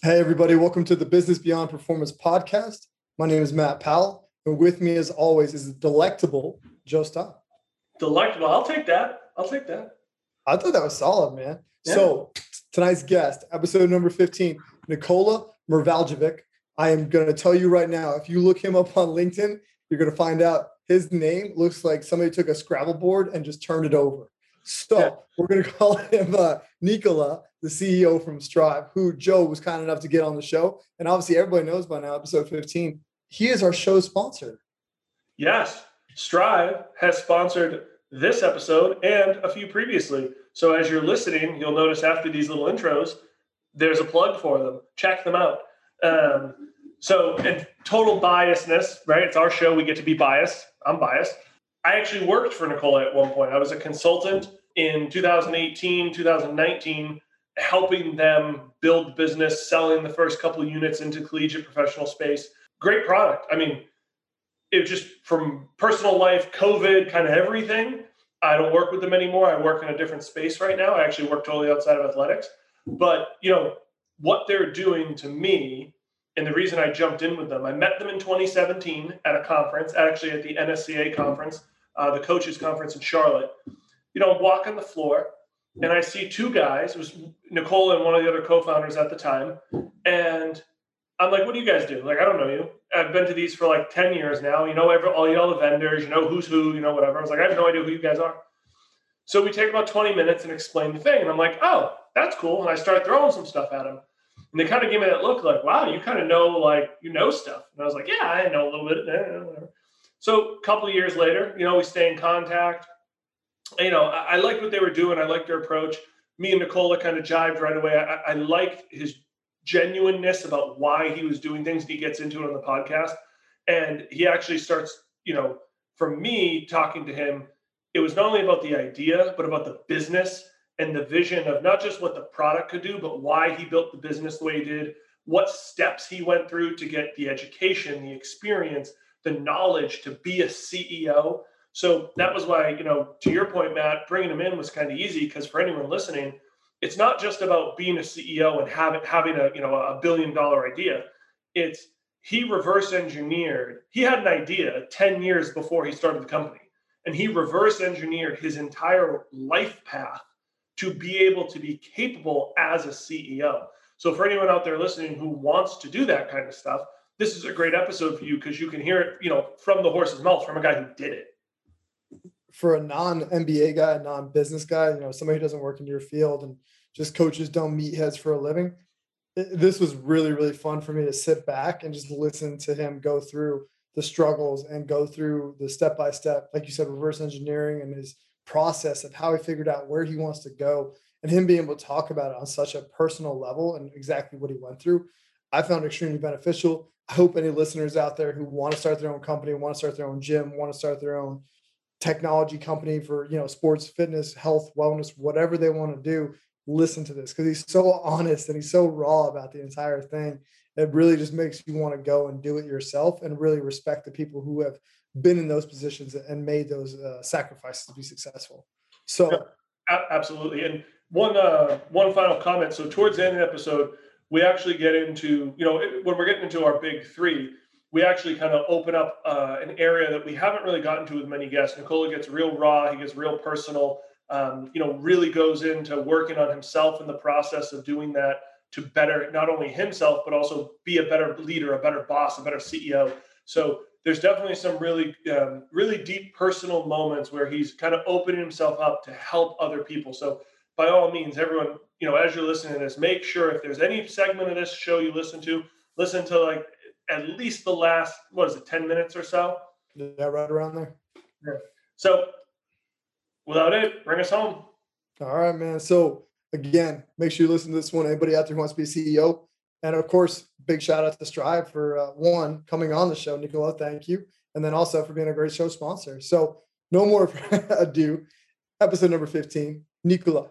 Hey, everybody. Welcome to the Business Beyond Performance podcast. My name is Matt Powell. And with me, as always, is the delectable Joe Stott. Delectable. I'll take that. I thought that was solid, man. Yeah. So tonight's guest, episode number 15, Nikola Mrvaljevic. I am going to tell you right now, if you look him up on LinkedIn, you're going to find out his name looks like somebody took a Scrabble board and just turned it over. So we're going to call him Nikola, the CEO from Strive, who Joe was kind enough to get on the show. And obviously everybody knows by now, episode 15, he is our show sponsor. Yes. Strive has sponsored this episode and a few previously. So as you're listening, you'll notice after these little intros, there's a plug for them. Check them out. So in total biasness, right? It's our show. We get to be biased. I'm biased. I actually worked for Nikola at one point. I was a consultant in 2018, 2019, helping them build business, selling the first couple of units into collegiate professional space. Great product. I mean, it just from personal life, COVID, kind of everything. I don't work with them anymore. I work in a different space right now. I actually work totally outside of athletics. But, what they're doing to me, and the reason I jumped in with them, I met them in 2017 at a conference, actually at the NSCA conference, the coaches conference in Charlotte. I'm walking the floor and I see two guys. It was Nikola and one of the other co-founders at the time. And I'm like, what do you guys do? Like, I don't know you. I've been to these for like 10 years now. All the vendors, who's who, whatever. I was like, I have no idea who you guys are. So we take about 20 minutes and explain the thing. And I'm like, oh, that's cool. And I start throwing some stuff at them. And they kind of give me that look like, wow, you kind of know, stuff. And I was like, yeah, I know a little bit. Whatever. So a couple of years later, we stay in contact. I liked what they were doing. I liked their approach. Me and Nikola kind of jived right away. I liked his genuineness about why he was doing things. He gets into it on the podcast. And he actually starts, from me talking to him, it was not only about the idea, but about the business and the vision of not just what the product could do, but why he built the business the way he did, what steps he went through to get the education, the experience, the knowledge to be a CEO. So that was why, to your point, Matt, bringing him in was kind of easy because for anyone listening, it's not just about being a CEO and having a $1 billion idea. It's he reverse engineered. He had an idea 10 years before he started the company, and he reverse engineered his entire life path to be able to be capable as a CEO. So for anyone out there listening who wants to do that kind of stuff, this is a great episode for you because you can hear it, from the horse's mouth from a guy who did it. For a non-MBA guy, a non-business guy, somebody who doesn't work in your field and just coaches don't meet heads for a living, this was really, really fun for me to sit back and just listen to him go through the struggles and go through the step-by-step, like you said, reverse engineering and his process of how he figured out where he wants to go and him being able to talk about it on such a personal level and exactly what he went through. I found extremely beneficial. I hope any listeners out there who want to start their own company, want to start their own gym, want to start their own technology company for, sports, fitness, health, wellness, whatever they want to do, listen to this because he's so honest and he's so raw about the entire thing. It really just makes you want to go and do it yourself and really respect the people who have been in those positions and made those sacrifices to be successful. So absolutely. And one final comment. So towards the end of the episode, we actually get into, when we're getting into our big three, we actually kind of open up an area that we haven't really gotten to with many guests. Nikola gets real raw. He gets real personal, really goes into working on himself in the process of doing that to better not only himself, but also be a better leader, a better boss, a better CEO. So there's definitely some really, really deep personal moments where he's kind of opening himself up to help other people. So by all means, everyone, as you're listening to this, make sure if there's any segment of this show you listen to like at least the last, 10 minutes or so? Yeah, right around there. Yeah. So without it, bring us home. All right, man. So again, make sure you listen to this one. Anybody out there who wants to be a CEO. And of course, big shout out to Strive for coming on the show. Nikola, thank you. And then also for being a great show sponsor. So no more ado. Episode number 15, Nikola.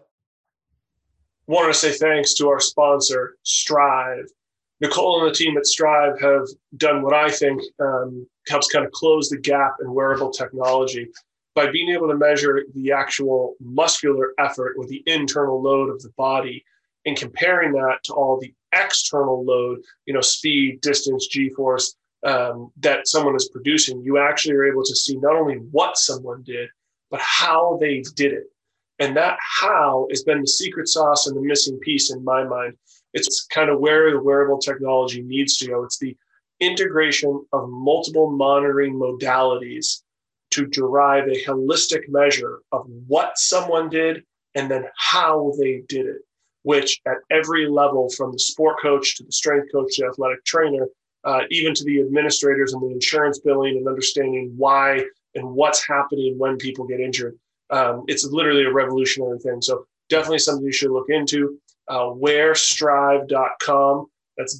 Want to say thanks to our sponsor, Strive. Nikola and the team at Strive have done what I think helps kind of close the gap in wearable technology by being able to measure the actual muscular effort or the internal load of the body and comparing that to all the external load, speed, distance, G-force, that someone is producing. You actually are able to see not only what someone did, but how they did it. And that how has been the secret sauce and the missing piece in my mind. It's kind of where the wearable technology needs to go. It's the integration of multiple monitoring modalities to derive a holistic measure of what someone did and then how they did it, which at every level, from the sport coach to the strength coach to the athletic trainer, even to the administrators and the insurance billing and understanding why and what's happening when people get injured. It's literally a revolutionary thing. So definitely something you should look into. Wearstrive.com. That's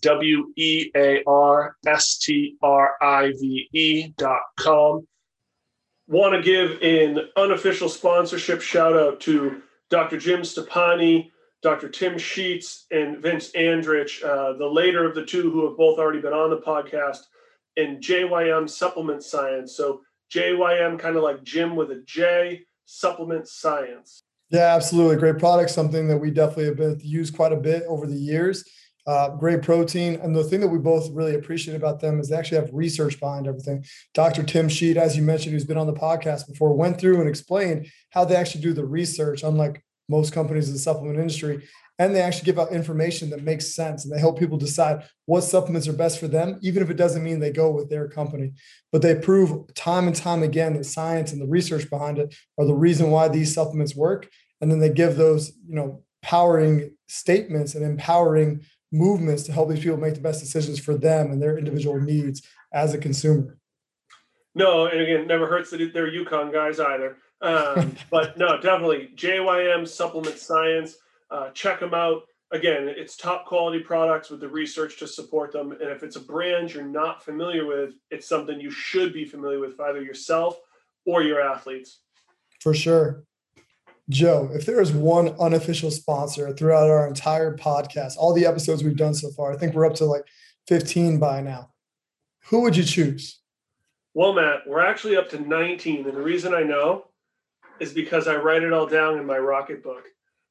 WEARSTRIVE.com. Want to give an unofficial sponsorship shout out to Dr. Jim Stepani, Dr. Tim Sheets, and Vince Andrich, the later of the two who have both already been on the podcast, and JYM Supplement Science. So JYM, kind of like Jim with a J, Supplement Science. Yeah, absolutely. Great product. Something that we definitely have been used quite a bit over the years. Great protein. And the thing that we both really appreciate about them is they actually have research behind everything. Dr. Tim Sheet, as you mentioned, who's been on the podcast before, went through and explained how they actually do the research, unlike most companies in the supplement industry. And they actually give out information that makes sense. And they help people decide what supplements are best for them, even if it doesn't mean they go with their company. But they prove time and time again that science and the research behind it are the reason why these supplements work. And then they give those, powering statements and empowering movements to help these people make the best decisions for them and their individual needs as a consumer. No, and again, never hurts that they're Yukon guys either. But no, definitely JYM Supplement Science. Check them out. Again, it's top quality products with the research to support them. And if it's a brand you're not familiar with, it's something you should be familiar with for either yourself or your athletes. For sure. Joe, if there is one unofficial sponsor throughout our entire podcast, all the episodes we've done so far, I think we're up to like 15 by now. Who would you choose? Well, Matt, we're actually up to 19. And the reason I know is because I write it all down in my Rocket book.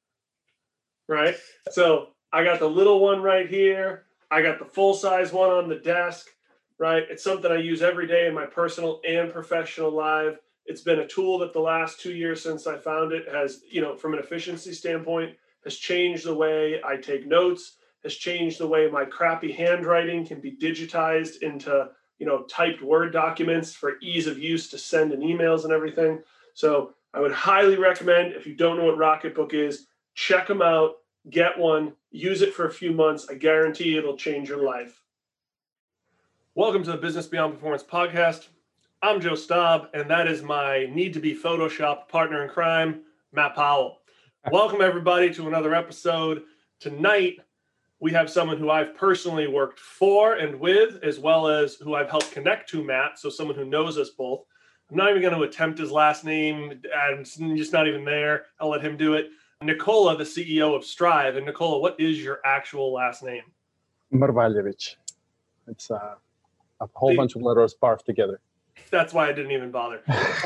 Right? So I got the little one right here. I got the full-size one on the desk, right? It's something I use every day in my personal and professional life. It's been a tool that the last 2 years since I found it has, from an efficiency standpoint, has changed the way I take notes, has changed the way my crappy handwriting can be digitized into, typed Word documents for ease of use to send in emails and everything. So I would highly recommend, if you don't know what Rocketbook is, check them out, get one, use it for a few months. I guarantee it'll change your life. Welcome to the Business Beyond Performance podcast. I'm Joe Staub, and that is my need-to-be photoshopped partner in crime, Matt Powell. Welcome, everybody, to another episode. Tonight, we have someone who I've personally worked for and with, as well as who I've helped connect to Matt, so someone who knows us both. I'm not even going to attempt his last name. I'm just not even there. I'll let him do it. Nikola, the CEO of Strive. And Nikola, what is your actual last name? Marvaljevic. It's a whole bunch of letters sparked together. That's why I didn't even bother.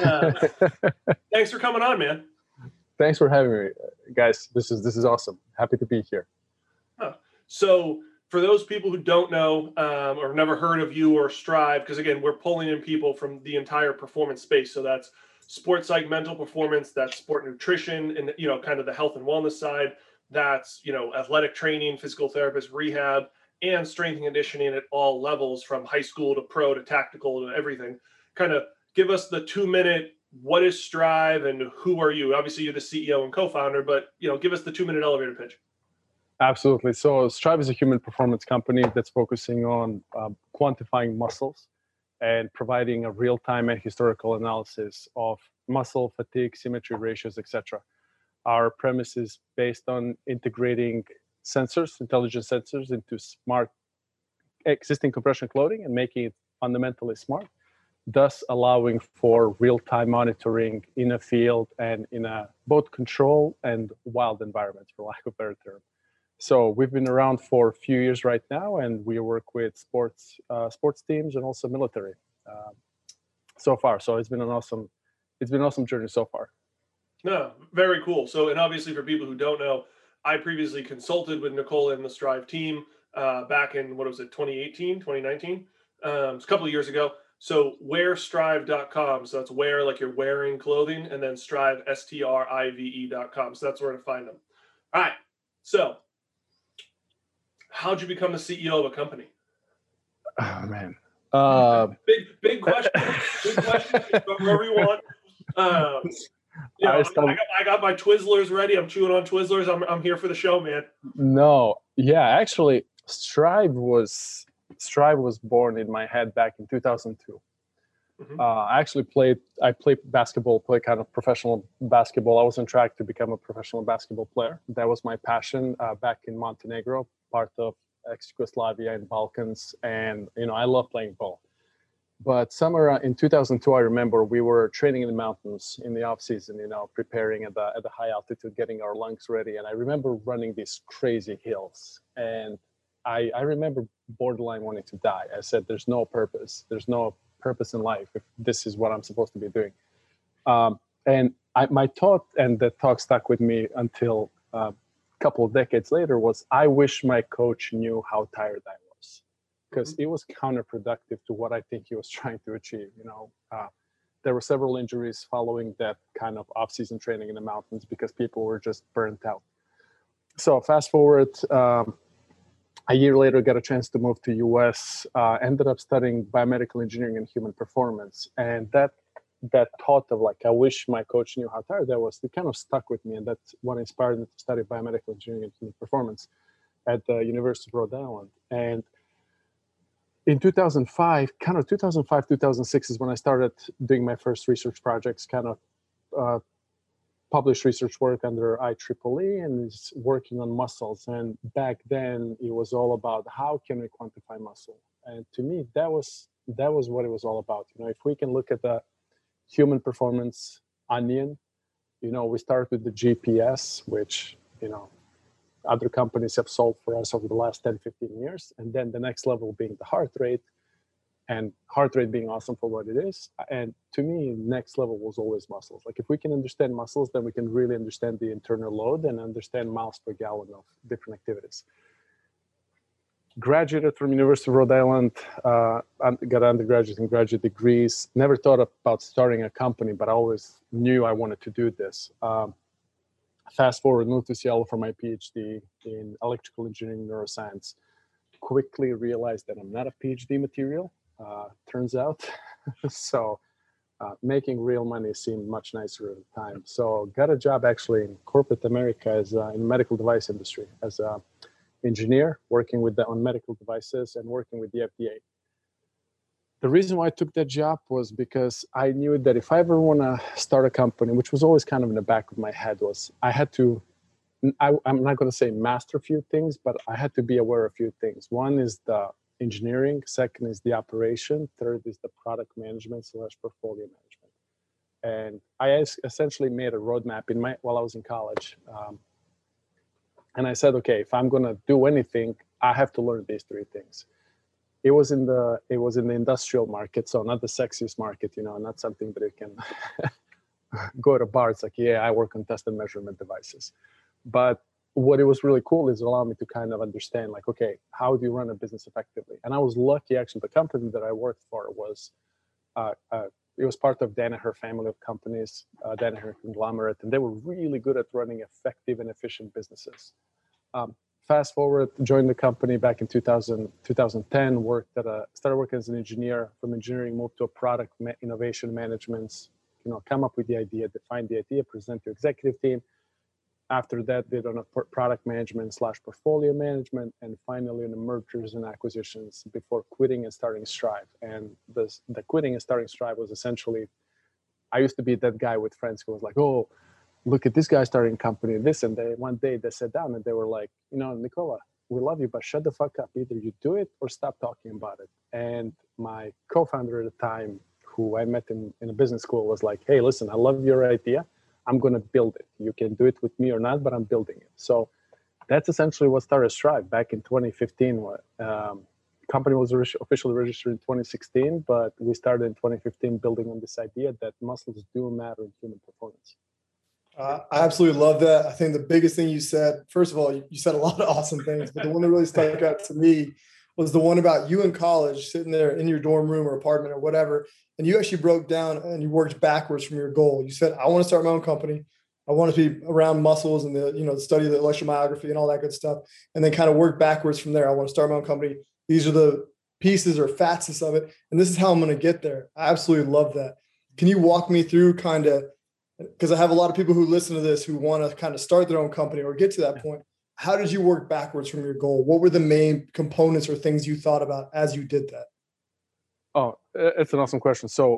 Thanks for coming on, man. Thanks for having me, guys. This is awesome. Happy to be here. So for those people who don't know or never heard of you or Strive, because again, we're pulling in people from the entire performance space. So that's sports psych, mental performance, that's sport nutrition, and kind of the health and wellness side. That's athletic training, physical therapist, rehab, and strength and conditioning at all levels, from high school to pro to tactical to everything. Kind of give us the 2-minute, what is Strive and who are you? Obviously, you're the CEO and co-founder, but give us the 2-minute elevator pitch. Absolutely. So Strive is a human performance company that's focusing on quantifying muscles and providing a real-time and historical analysis of muscle fatigue, symmetry ratios, etc. Our premise is based on integrating sensors, intelligent sensors, into smart existing compression clothing and making it fundamentally smart, thus allowing for real-time monitoring in a field and in a both control and wild environments, for lack of a better term. So we've been around for a few years right now, and we work with sports teams and also military so far. So it's been an awesome journey so far. No, very cool. So, and obviously for people who don't know, I previously consulted with Nikola and the Strive team. back in, what was it, 2018, 2019? It's a couple of years ago. So wearstrive.com. So that's wear like you're wearing clothing, and then strive, STRIVE.com. So that's where to find them. All right. So how'd you become the CEO of a company? Oh man. Big question. Big question. Wherever you want. I got my Twizzlers ready. I'm chewing on Twizzlers. I'm here for the show, man. No, yeah, actually, Strive was born in my head back in 2002. Mhm. I actually played basketball, played kind of professional basketball. I was on track to become a professional basketball player. That was my passion back in Montenegro, part of ex-Yugoslavia and Balkans. And, I love playing ball. But somewhere in 2002, I remember we were training in the mountains in the off season, preparing at the high altitude, getting our lungs ready. And I remember running these crazy hills. And I remember borderline wanting to die. I said, there's no purpose. There's no purpose in life if this is what I'm supposed to be doing. And my thought, and the talk stuck with me until a couple of decades later, was I wish my coach knew how tired I was, because it was counterproductive to what I think he was trying to achieve. There were several injuries following that kind of off-season training in the mountains because people were just burnt out. So fast forward, a year later, got a chance to move to US, ended up studying biomedical engineering and human performance. And that thought of I wish my coach knew how tired I was, it kind of stuck with me. And that's what inspired me to study biomedical engineering and human performance at the University of Rhode Island. And in 2005, 2006 is when I started doing my first research projects, kind of published research work under IEEE, and is working on muscles. And back then it was all about how can we quantify muscle. And to me, that was what it was all about. If we can look at the human performance onion, we start with the GPS, which, other companies have solved for us over the last 10, 15 years. And then the next level being the heart rate, and heart rate being awesome for what it is. And to me, next level was always muscles. If we can understand muscles, then we can really understand the internal load and understand miles per gallon of different activities. Graduated from University of Rhode Island, got undergraduate and graduate degrees. Never thought about starting a company, but I always knew I wanted to do this. Fast forward, moved to Seattle for my PhD in electrical engineering neuroscience. Quickly realized that I'm not a PhD material, turns out. So making real money seemed much nicer at the time. So got a job actually in corporate America as in the medical device industry as an engineer, working on medical devices and working with the FDA. The reason why I took that job was because I knew that if I ever want to start a company, which was always kind of in the back of my head, was I had to, I'm not going to say master a few things, but I had to be aware of a few things. One is the engineering, second is the operation, third is the product management / portfolio management. And I essentially made a roadmap while I was in college. And I said, okay, if I'm going to do anything, I have to learn these three things. It was in the industrial market, so not the sexiest market, not something that you can go to bars like, yeah, I work on test and measurement devices. But what it was really cool is it allowed me to kind of understand, okay, how do you run a business effectively? And I was lucky, actually, the company that I worked for was, it was part of Danaher family of companies, Danaher conglomerate, and they were really good at running effective and efficient businesses. Fast forward, joined the company back in 2010, started working as an engineer. From engineering, moved to a product innovation management, come up with the idea, define the idea, present to executive team. After that, did on a product management / portfolio management, and finally in the mergers and acquisitions before quitting and starting Strive. And the quitting and starting Strive was essentially, I used to be that guy with friends who was like, oh, look at this guy starting a company and this. And one day they sat down and they were like, Nikola, we love you, but shut the fuck up. Either you do it or stop talking about it. And my co-founder at the time, who I met in a business school, was like, hey, listen, I love your idea. I'm going to build it. You can do it with me or not, but I'm building it. So that's essentially what started Strive back in 2015. Company was officially registered in 2016, but we started in 2015 building on this idea that muscles do matter in human performance. I absolutely love that. I think the biggest thing you said, first of all, you said a lot of awesome things, but the one that really stuck out to me was the one about you in college, sitting there in your dorm room or apartment or whatever. And you actually broke down and you worked backwards from your goal. You said, I want to start my own company. I want to be around muscles and the study of the electromyography and all that good stuff. And then kind of work backwards from there. I want to start my own company. These are the pieces or facets of it. And this is how I'm going to get there. I absolutely love that. Can you walk me through kind of, because I have a lot of people who listen to this who want to kind of start their own company or get to that point. How did you work backwards from your goal? What were the main components or things you thought about as you did that? Oh, it's an awesome question. So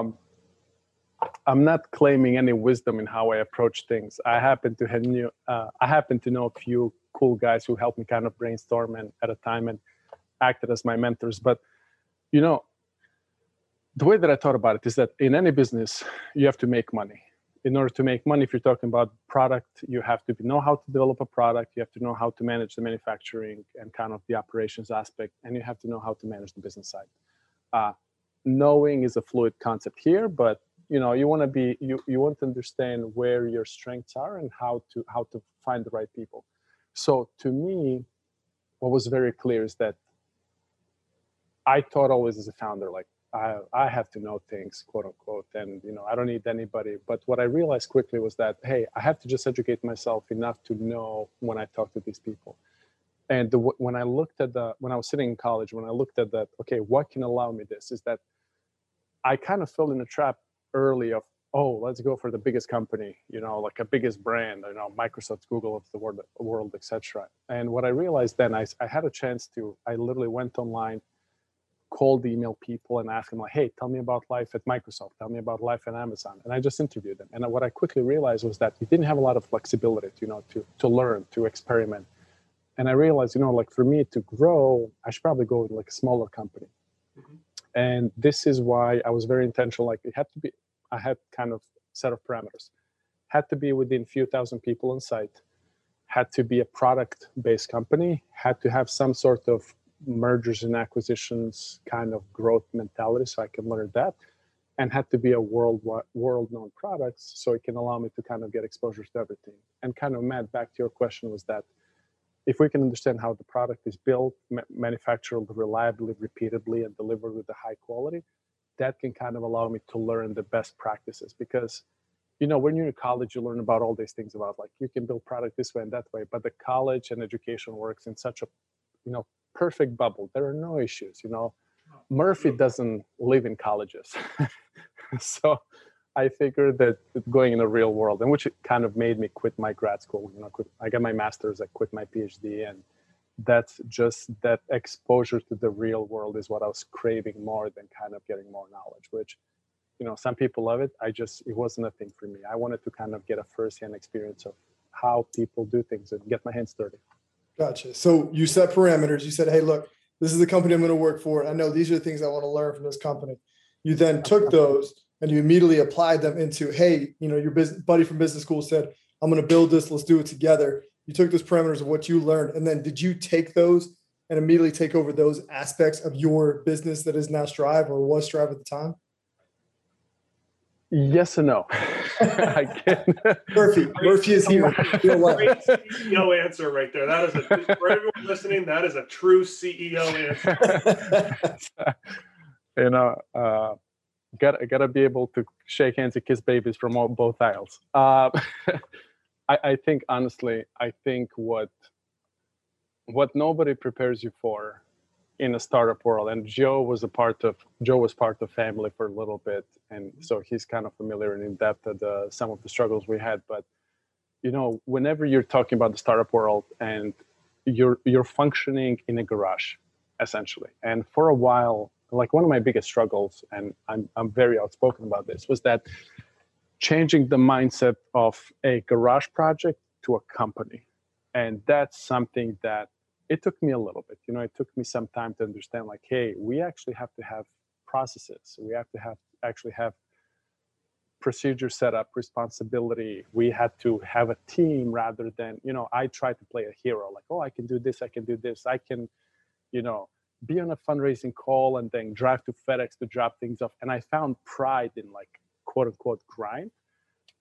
I'm not claiming any wisdom in how I approach things. I happen to know a few cool guys who helped me kind of brainstorm and at a time and acted as my mentors. But the way that I thought about it is that in any business, you have to make money. In order to make money, if you're talking about product, you have to know how to develop a product. You have to know how to manage the manufacturing and kind of the operations aspect, and you have to know how to manage the business side. Knowing is a fluid concept here, but you want to understand where your strengths are and how to find the right people. So to me, what was very clear is that I thought always as a founder, like I have to know things, quote unquote, and I don't need anybody. But what I realized quickly was that, hey, I have to just educate myself enough to know when I talk to these people. And when I was sitting in college, when I looked at that, okay, what can allow me this? Is that I kind of fell in a trap early of, oh, let's go for the biggest company, like a biggest brand, Microsoft, Google of the world, etc. And what I realized then, I had a chance I literally went online, called, email people and asked them like, hey, tell me about life at Microsoft, tell me about life at Amazon. And I just interviewed them. And what I quickly realized was that we didn't have a lot of flexibility, to learn, to experiment. And I realized, like for me to grow, I should probably go with like a smaller company. Mm-hmm. And this is why I was very intentional. Like I had kind of set of parameters. Had to be within a few thousand people on site, had to be a product-based company, had to have some sort of mergers and acquisitions kind of growth mentality so I can learn that, and had to be a world-known products so it can allow me to kind of get exposure to everything. And kind of, Matt, back to your question was that if we can understand how the product is built, manufactured reliably, repeatedly, and delivered with a high quality, that can kind of allow me to learn the best practices. Because when you're in college, you learn about all these things about like you can build product this way and that way, but the college and education works in such a perfect bubble. There are no issues. Murphy doesn't live in colleges. So I figured that going in the real world, and which kind of made me quit my grad school. I got my master's, I quit my PhD, and that's just that exposure to the real world is what I was craving more than kind of getting more knowledge, which, some people love it. It wasn't a thing for me. I wanted to kind of get a firsthand experience of how people do things and get my hands dirty. Gotcha. So you set parameters. You said, hey, look, this is the company I'm going to work for. I know these are the things I want to learn from this company. You then took those and you immediately applied them into, hey, your buddy from business school said, I'm going to build this. Let's do it together. You took those parameters of what you learned. And then did you take those and immediately take over those aspects of your business that is now Strive or was Strive at the time? Yes and no. I can. Murphy is here. Great CEO answer right there. That is for everyone listening, that is a true CEO answer. Gotta be able to shake hands and kiss babies from both aisles. I think honestly, what nobody prepares you for in a startup world, and Joe was part of family for a little bit, and so he's kind of familiar and in depth at some of the struggles we had. But whenever you're talking about the startup world and you're functioning in a garage, essentially, and for a while, like one of my biggest struggles, and I'm very outspoken about this, was that changing the mindset of a garage project to a company, and that's something that it took me a little bit. It took me some time to understand, like, hey, we actually have to have processes. We have to actually have procedure set up, responsibility. We had to have a team rather than, I tried to play a hero, like, oh, I can do this, I can do this. I can, be on a fundraising call and then drive to FedEx to drop things off. And I found pride in like, quote unquote, grind.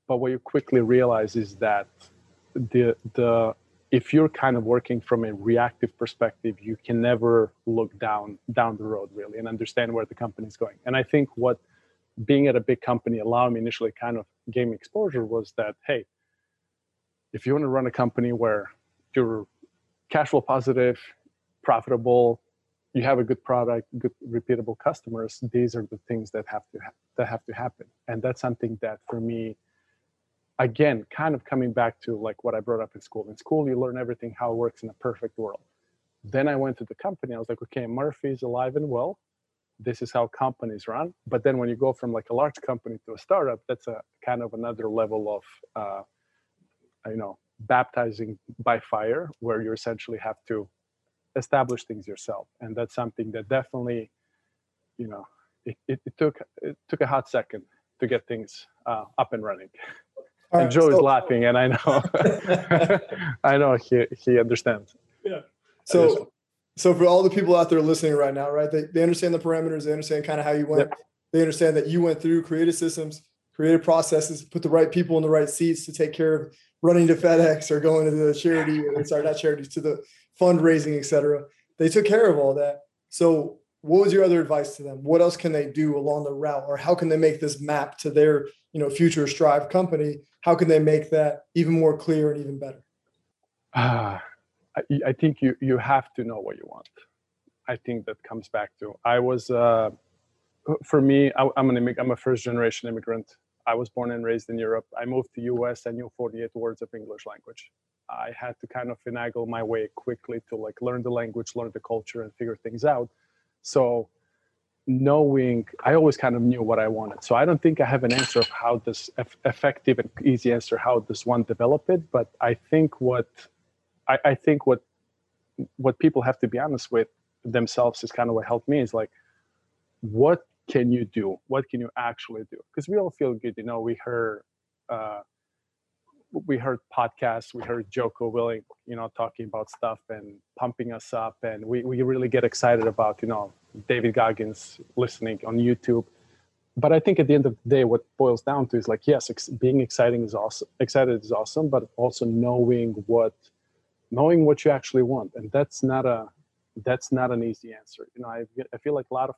But what you quickly realize is that the if you're kind of working from a reactive perspective, you can never look down the road really and understand where the company is going. And I think what being at a big company allowed me initially kind of gave me exposure was that, hey, if you want to run a company where you're cash flow positive, profitable, you have a good product, good repeatable customers, these are the things that have to happen. And that's something that for me, again, kind of coming back to like what I brought up in school. In school, you learn everything how it works in a perfect world. Then I went to the company. I was like, okay, Murphy's alive and well. This is how companies run. But then when you go from like a large company to a startup, that's a kind of another level of, baptizing by fire, where you essentially have to establish things yourself. And that's something that definitely, it took a hot second to get things up and running. And Joe is laughing, and I know, I know he understands. Yeah. So for all the people out there listening right now, right? They understand the parameters. They understand kind of how you went. Yep. They understand that you went through creative systems, creative processes, put the right people in the right seats to take care of running to FedEx or going to the charity, not charities, to the fundraising, et cetera. They took care of all that. So what was your other advice to them? What else can they do along the route, or how can they make this map to their, future Strive company? How can they make that even more clear and even better? I think you have to know what you want. I think that comes back to, for me, I'm a first generation immigrant. I was born and raised in Europe. I moved to US. I knew 48 words of English language. I had to kind of finagle my way quickly to like learn the language, learn the culture, and figure things out. So I always kind of knew what I wanted. So I don't think I have an answer of how this effective and easy answer, how this one developed it. But I think what people have to be honest with themselves is kind of what helped me is like, what can you do? What can you actually do? Because we all feel good. We heard podcasts, we heard Jocko Willing, talking about stuff and pumping us up. And we really get excited about, David Goggins listening on YouTube. But I think at the end of the day, what boils down to is like, yes, being excited is awesome, but also knowing what you actually want. And that's not an easy answer. I feel like a lot of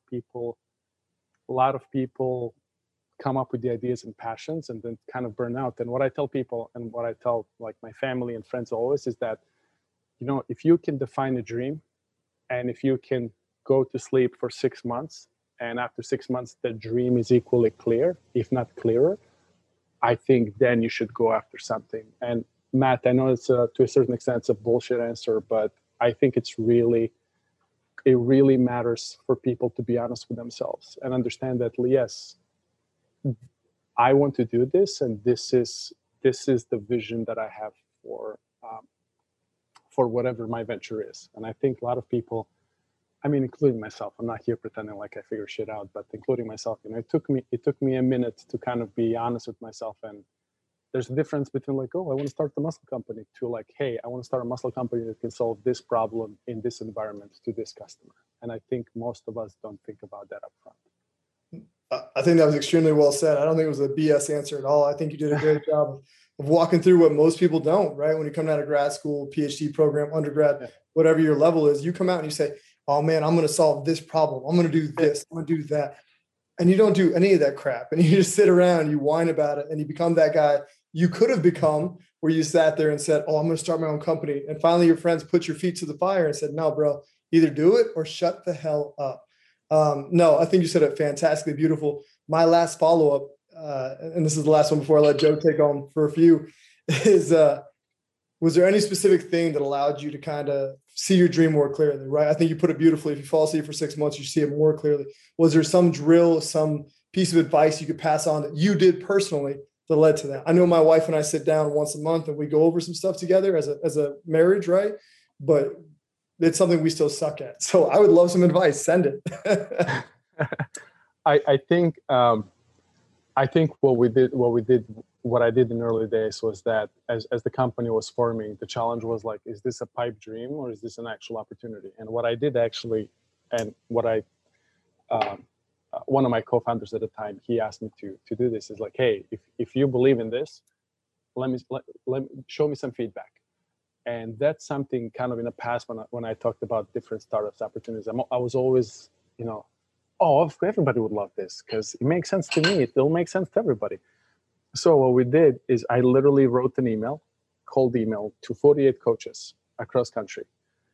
people come up with the ideas and passions and then kind of burn out. And what I tell people and what I tell like my family and friends always is that, if you can define a dream and if you can go to sleep for 6 months and after 6 months, the dream is equally clear, if not clearer, I think then you should go after something. And Matt, I know it's to a certain extent, it's a bullshit answer, but I think it really matters for people to be honest with themselves and understand that, yes, I want to do this, and this is the vision that I have for whatever my venture is. And I think a lot of people, including myself, I'm not here pretending like I figure shit out, but including myself, it took me a minute to kind of be honest with myself. And there's a difference between like, oh, I want to start the muscle company, to like, hey, I want to start a muscle company that can solve this problem in this environment to this customer. And I think most of us don't think about that up front. I think that was extremely well said. I don't think it was a BS answer at all. I think you did a great job of walking through what most people don't, right? When you come out of grad school, PhD program, undergrad, whatever your level is, you come out and you say, oh man, I'm going to solve this problem. I'm going to do this. I'm going to do that. And you don't do any of that crap. And you just sit around, you whine about it, and you become that guy you could have become, where you sat there and said, oh, I'm going to start my own company. And finally your friends put your feet to the fire and said, no, bro, either do it or shut the hell up. No, I think you said it fantastically beautiful. My last follow-up, and this is the last one before I let Joe take on for a few, is was there any specific thing that allowed you to kind of see your dream more clearly, right? I think you put it beautifully. If you fall asleep for 6 months, you see it more clearly. Was there some drill, some piece of advice you could pass on that you did personally that led to that? I know my wife and I sit down once a month and we go over some stuff together as a marriage, right? But it's something we still suck at. So I would love some advice. Send it. I think what I did in early days was that as the company was forming, the challenge was like, is this a pipe dream or is this an actual opportunity? And what I did actually, and what I one of my co-founders at the time, he asked me to do this. Is like, hey, if you believe in this, let me show me some feedback. And that's something kind of in the past when I talked about different startups opportunities, I was always, oh, everybody would love this because it makes sense to me. It'll make sense to everybody. So what we did is I literally wrote an cold email to 48 coaches across country,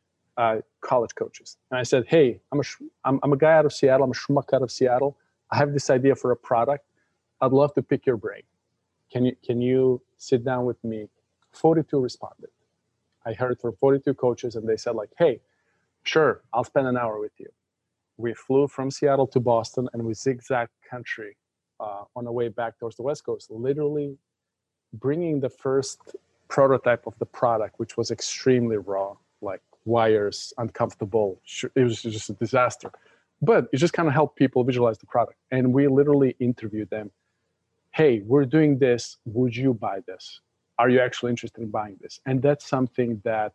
college coaches. And I said, hey, I'm a guy out of Seattle. I'm a schmuck out of Seattle. I have this idea for a product. I'd love to pick your brain. Can you sit down with me? 42 responded. I heard from 42 coaches and they said like, hey, sure, I'll spend an hour with you. We flew from Seattle to Boston and we zigzagged country on the way back towards the West Coast, literally bringing the first prototype of the product, which was extremely raw, like wires, uncomfortable. It was just a disaster. But it just kind of helped people visualize the product. And we literally interviewed them. Hey, we're doing this. Would you buy this? Are you actually interested in buying this? And that's something that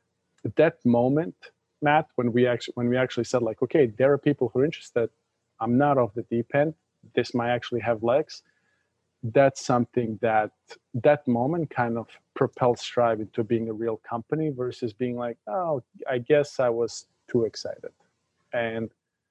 moment, Matt, when we actually said like, okay, there are people who are interested. I'm not off the deep end. This might actually have legs. That's something that moment kind of propelled Strive into being a real company versus being like, oh, I guess I was too excited. And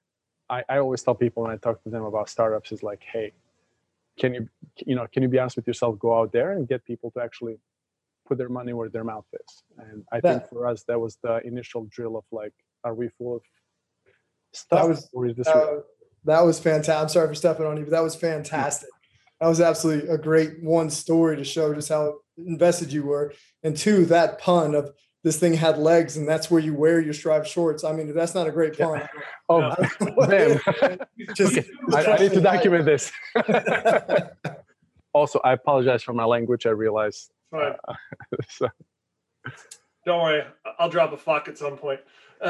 I always tell people when I talk to them about startups is like, hey, can you be honest with yourself, go out there and get people to actually put their money where their mouth is. And I think for us, that was the initial drill of like, are we full of stuff or is this real? That was fantastic. I'm sorry for stepping on you, but that was fantastic. That was absolutely a great one story to show just how invested you were. And two, that pun of this thing had legs and that's where you wear your Strive shorts. I mean, if that's not a great pun. Yeah. Oh, damn. Okay. I need to document this. Also, I apologize for my language. I realize. So. Don't worry. I'll drop a fuck at some point.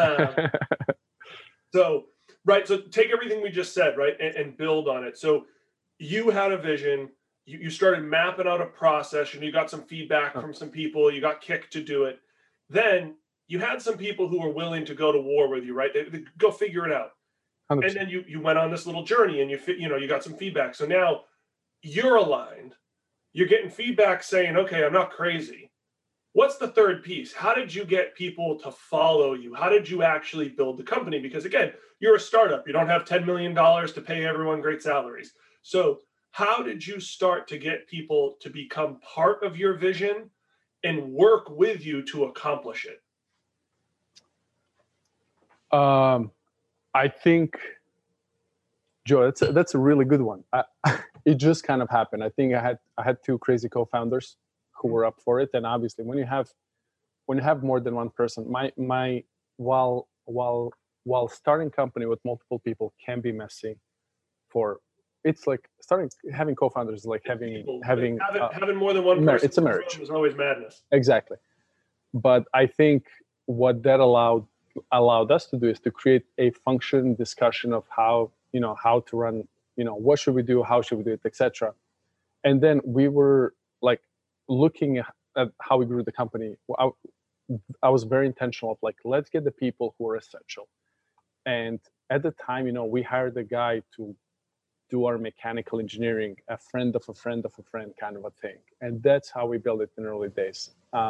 So take everything we just said, right, and build on it. So you had a vision. You started mapping out a process, and you got some feedback from some people. You got kicked to do it. Then you had some people who were willing to go to war with you, right? They go figure it out. 100%. And then you went on this little journey, and you got some feedback. So now you're aligned. You're getting feedback saying, okay, I'm not crazy. What's the third piece? How did you get people to follow you? How did you actually build the company? Because again, you're a startup. You don't have $10 million to pay everyone great salaries. So how did you start to get people to become part of your vision and work with you to accomplish it? I think, Joe, that's a really good one. It just kind of happened. I think I had two crazy co-founders who were up for it, and obviously, when you have more than one person, while starting company with multiple people can be messy. It's like having co-founders is like having more than one person. It's a marriage. Is always madness. Exactly, but I think what that allowed us to do is to create a function discussion of how to run, what should we do, how should we do it, etc. And then we were like looking at how we grew the company. I was very intentional of like, let's get the people who are essential. And at the time, we hired a guy to do our mechanical engineering, a friend of a friend of a friend kind of a thing. And that's how we built it in the early days.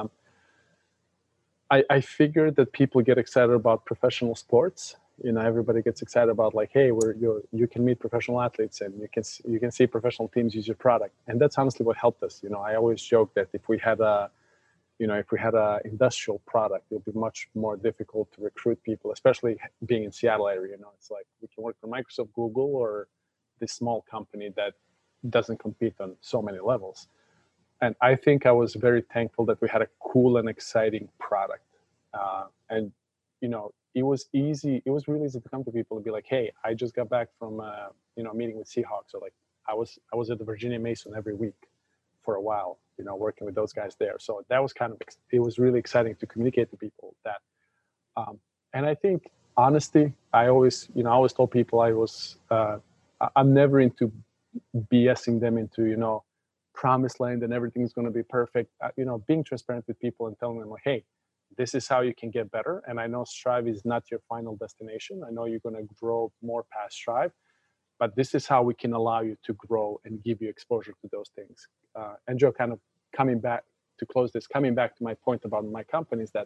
I figured that people get excited about professional sports. Everybody gets excited about like, hey, you can meet professional athletes and you can see professional teams use your product. And that's honestly what helped us. I always joke that if we had a industrial product, it would be much more difficult to recruit people, especially being in Seattle area. It's like we can work for Microsoft, Google, or this small company that doesn't compete on so many levels. And I think I was very thankful that we had a cool and exciting product. And it was easy. It was really easy to come to people and be like, "Hey, I just got back from a meeting with Seahawks." Or like, I was at the Virginia Mason every week for a while, working with those guys there. So that was it was really exciting to communicate to people that. And I think honesty. I always told people I'm never into BSing them into promised land and everything's going to be perfect. Being transparent with people and telling them like, hey, this is how you can get better. And I know Strive is not your final destination. I know you're going to grow more past Strive, but this is how we can allow you to grow and give you exposure to those things. And Joe, kind of coming back to my point about my company is that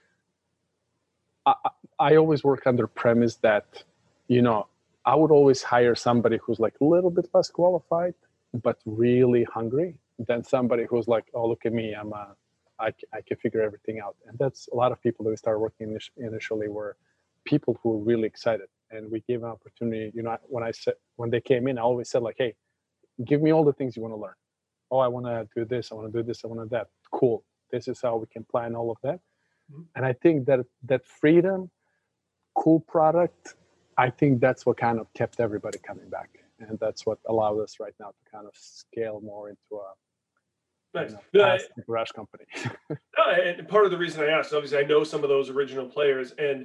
I always work under premise that, I would always hire somebody who's like a little bit less qualified, but really hungry than somebody who's like, oh, look at me, I can figure everything out. And that's a lot of people that we started working initially were people who were really excited, and we gave an opportunity. When they came in, I always said like, hey, give me all the things you want to learn. Oh, I want to do this, I want to do this, I want to do that. Cool. This is how we can plan all of that. Mm-hmm. And I think that freedom, cool product, I think that's what kind of kept everybody coming back. And that's what allowed us right now to kind of scale more into a garage company. And part of the reason I asked, obviously, I know some of those original players, and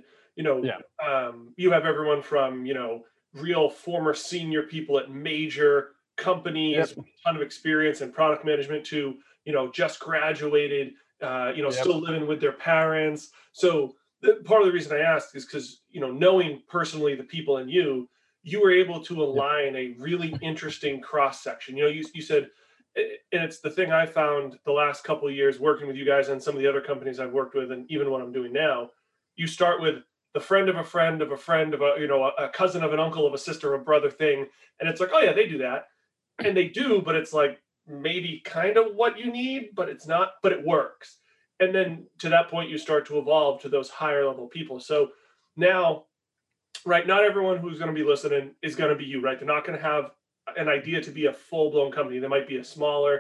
you have everyone from real former senior people at major companies with a ton of experience in product management to just graduated, still living with their parents. So part of the reason I asked is because knowing personally the people and you were able to align a really interesting cross section. You said. And it's the thing I found the last couple of years working with you guys and some of the other companies I've worked with, and even what I'm doing now, you start with the friend of a friend of a friend of a cousin of an uncle of a sister of a brother thing. And it's like, oh yeah, they do that. And they do, but it's like maybe kind of what you need, but it's not, but it works. And then to that point, you start to evolve to those higher level people. So now, right, not everyone who's going to be listening is going to be you, right? They're not going to have an idea to be a full-blown company. They might be a smaller,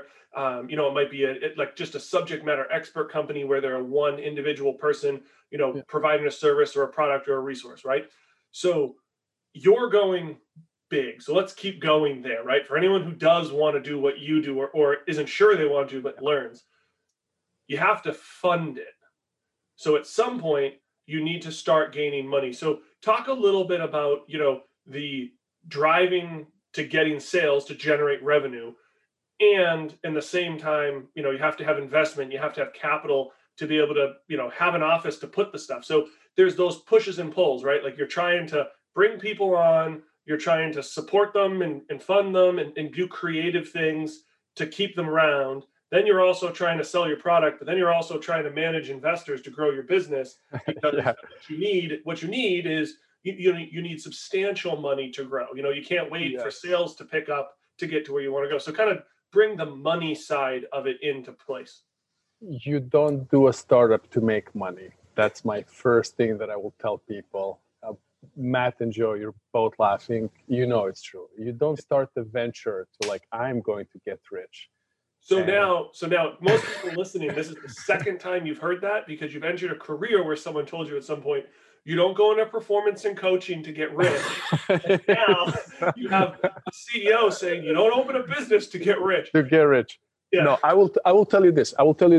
it might be like just a subject matter expert company where they're one individual person, providing a service or a product or a resource, right? So you're going big. So let's keep going there, right? For anyone who does want to do what you do or isn't sure they want to, but learns, you have to fund it. So at some point, you need to start gaining money. So talk a little bit about, the driving to getting sales to generate revenue. And in the same time, you have to have investment, you have to have capital to be able to, have an office to put the stuff. So there's those pushes and pulls, right? Like you're trying to bring people on, you're trying to support them and fund them and do creative things to keep them around. Then you're also trying to sell your product, but then you're also trying to manage investors to grow your business. Because what you need is you need substantial money to grow. You can't wait for sales to pick up to get to where you want to go. So kind of bring the money side of it into place. You don't do a startup to make money. That's my first thing that I will tell people. Matt and Joe, you're both laughing. It's true. You don't start the venture to like, I'm going to get rich. So now, most people listening, this is the second time you've heard that because you've entered a career where someone told you at some point, you don't go into performance and coaching to get rich. And now you have a CEO saying you don't open a business to get rich. To get rich. Yeah. No, I will tell you this.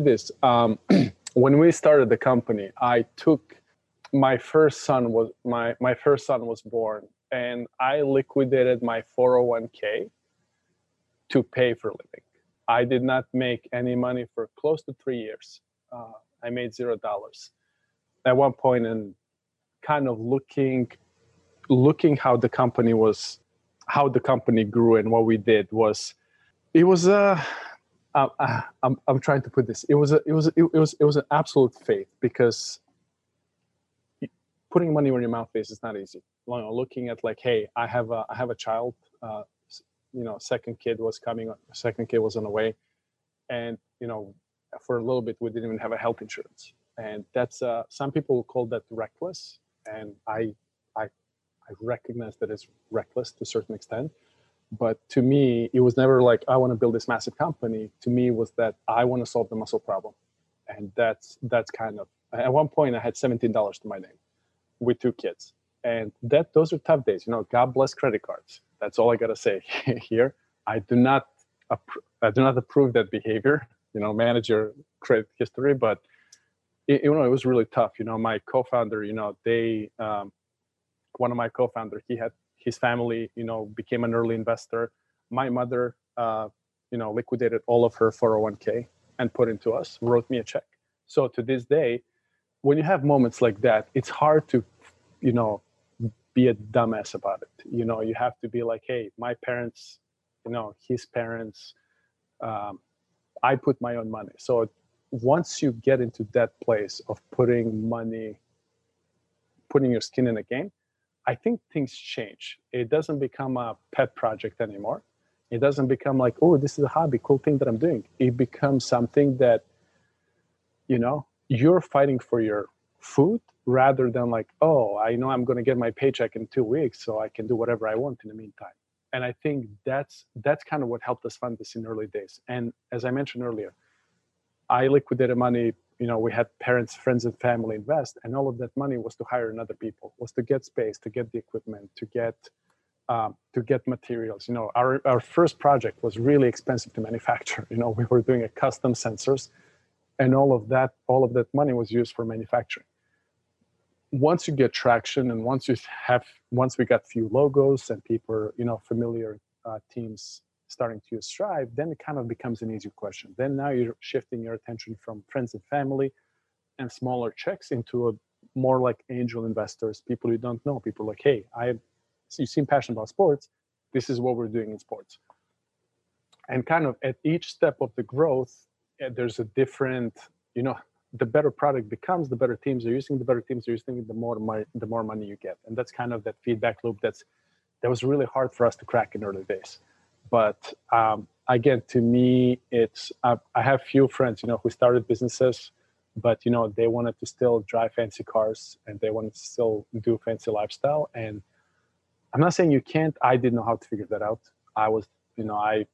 When we started the company, I took my first son was born, and I liquidated my 401k to pay for a living. I did not make any money for close to 3 years. I made $0 at one point, and kind of looking how the company grew and what we did I'm trying to put this. It was an absolute faith, because putting money where your mouth is not easy. Looking at like, hey, I have a child. Second kid was on the way, and for a little bit we didn't even have a health insurance, and that's some people call that reckless, and I recognize that it's reckless to a certain extent. But to me, it was never like, I want to build this massive company. To me, it was that I want to solve the muscle problem. And that's kind of, at one point I had $17 to my name with 2 kids. And those are tough days. God bless credit cards. That's all I got to say here. I do not approve that behavior, manage your credit history, but it was really tough. My co-founder, one of my co-founders, he had his family, became an early investor. My mother, liquidated all of her 401k and put into us, wrote me a check. So to this day, when you have moments like that, it's hard to, be a dumbass about it. You know, you have to be like, hey, my parents, you know, his parents, I put my own money. So once you get into that place of putting your skin in the game, I think things change. It doesn't become a pet project anymore. It doesn't become like, oh, this is a hobby, cool thing that I'm doing. It becomes something that, you know, you're fighting for your food rather than like, oh, I know I'm going to get my paycheck in 2 weeks, so I can do whatever I want in the meantime. And I think that's kind of what helped us fund this in early days. And as I mentioned earlier, I liquidated money. You know, we had parents, friends, and family invest, and all of that money was to hire another people, was to get space, to get the equipment, to get materials. You know, our first project was really expensive to manufacture. You know, we were doing a custom sensors, and all of that money was used for manufacturing. Once you get traction, and once we got few logos and people, you know, familiar teams starting to use Strive, then it kind of becomes an easy question. Then now you're shifting your attention from friends and family and smaller checks into a more like angel investors, people you don't know, people like, hey, you seem passionate about sports. This is what we're doing in sports. And kind of at each step of the growth, there's a different, you know, the better product becomes, the better teams are using, the more money you get. And that's kind of that feedback loop that was really hard for us to crack in early days. But again, to me, it's I have few friends, you know, who started businesses, but, you know, they wanted to still drive fancy cars and they wanted to still do fancy lifestyle. And I'm not saying you can't. I didn't know how to figure that out. I was, you know, I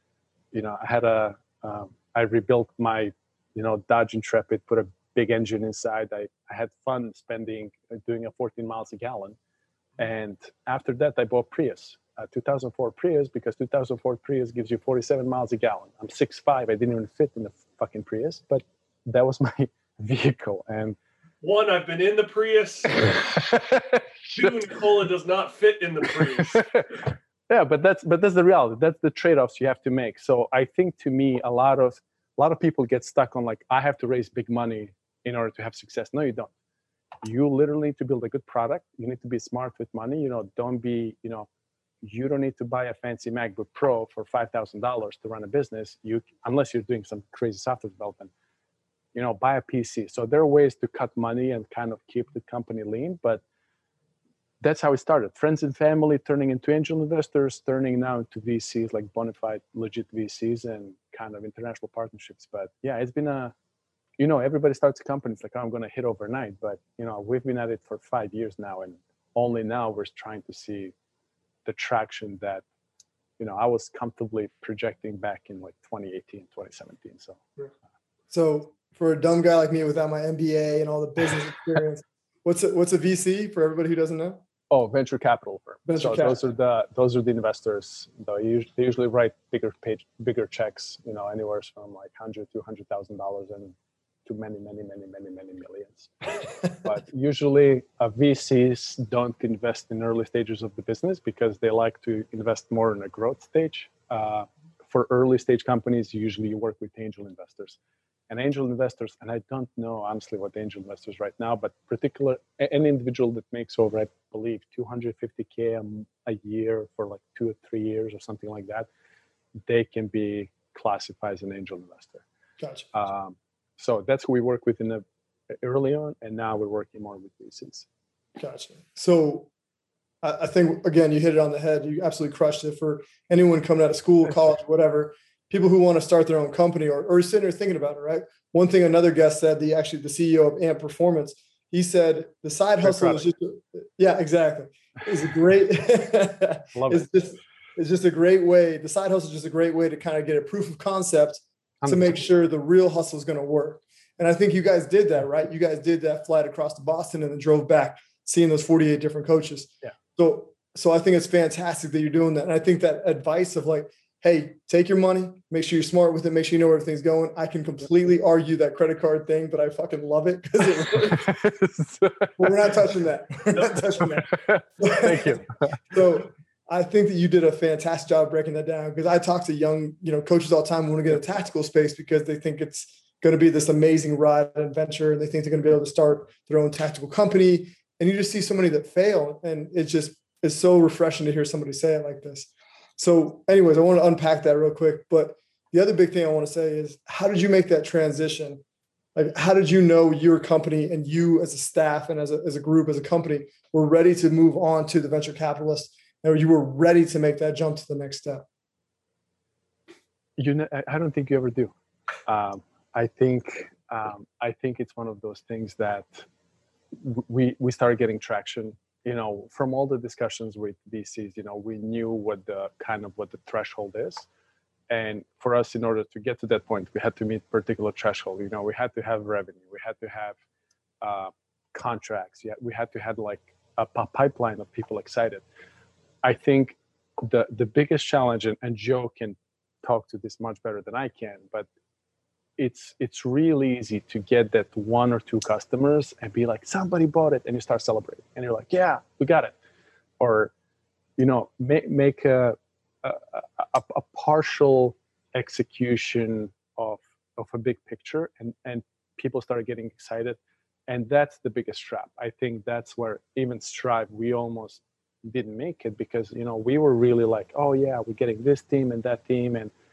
rebuilt my, you know, Dodge Intrepid, put a big engine inside. I had fun doing a 14 miles a gallon. And after that, I bought Prius, 2004 Prius, because 2004 Prius gives you 47 miles a gallon. I'm 6'5". I didn't even fit in the fucking Prius, but that was my vehicle. And one, I've been in the Prius. Two, Nikola does not fit in the Prius. Yeah, but that's the reality. That's the trade-offs you have to make. So I think, to me, a lot of people get stuck on like, I have to raise big money in order to have success. No, you don't. You literally need to build a good product. You need to be smart with money. You know, you don't need to buy a fancy MacBook Pro for $5,000 to run a business. Unless you're doing some crazy software development, you know, buy a PC. So there are ways to cut money and kind of keep the company lean, but that's how it started. Friends and family turning into angel investors, turning now into VCs, like bona fide, legit VCs, and kind of international partnerships. But yeah, it's been you know, everybody starts a company. It's like, oh, I'm going to hit overnight. But, you know, we've been at it for 5 years now. And only now we're trying to see the traction that, you know, I was comfortably projecting back in like 2018, 2017. So for a dumb guy like me without my MBA and all the business experience, what's a VC for everybody who doesn't know? Oh, venture capital firm. Those are the investors. They usually write bigger checks, you know, anywhere from like $100,000 to $200,000 and to many millions. But usually VCs don't invest in early stages of the business because they like to invest more in a growth stage. For early stage companies, usually you work with angel investors. And angel investors, and I don't know honestly what angel investors right now, but any individual that makes over, I believe, $250K a year for like 2 or 3 years or something like that, they can be classified as an angel investor. Gotcha. So that's who we work with early on, and now we're working more with VCs. Gotcha. So I think, again, you hit it on the head. You absolutely crushed it. For anyone coming out of school, college, whatever, people who want to start their own company or sitting there thinking about it, right? One thing another guest said, the CEO of AMP Performance, he said the side hustle is just, exactly. Is a great, it's just a great way. The side hustle is just a great way to kind of get a proof of concept 100%. To make sure the real hustle is going to work. And I think you guys did that, right? You guys did that flight across to Boston and then drove back, seeing those 48 different coaches. Yeah. So I think it's fantastic that you're doing that. And I think that advice of like, hey, take your money, make sure you're smart with it, make sure you know where everything's going. I can completely argue that credit card thing, but I fucking love it because it works. We're not touching that. Thank you. So I think that you did a fantastic job breaking that down, because I talk to young, coaches all the time who want to get a tactical space because they think it's going to be this amazing ride and adventure, and they think they're going to be able to start their own tactical company, and you just see so many that fail, and it just is so refreshing to hear somebody say it like this. So anyways, I want to unpack that real quick, but the other big thing I want to say is, how did you make that transition? Like, how did you know your company and you as a staff and as a group, as a company, were ready to move on to the venture capitalist, and you were ready to make that jump to the next step? I don't think you ever do. I think it's one of those things that we started getting traction. From all the discussions with VCs, we knew what the threshold is. And for us, in order to get to that point, we had to meet particular threshold. We had to have revenue. We had to have contracts. Yeah, we had to have like a pipeline of people excited. I think the biggest challenge, and Joe can talk to this much better than I can, but it's really easy to get that one or two customers and be like, somebody bought it, and you start celebrating, and you're like, yeah, we got it. Or make a partial execution of a big picture, and people started getting excited. And that's the biggest trap. I think that's where even Strive, we almost didn't make it, because we were really like, oh yeah, we're getting this team and that team,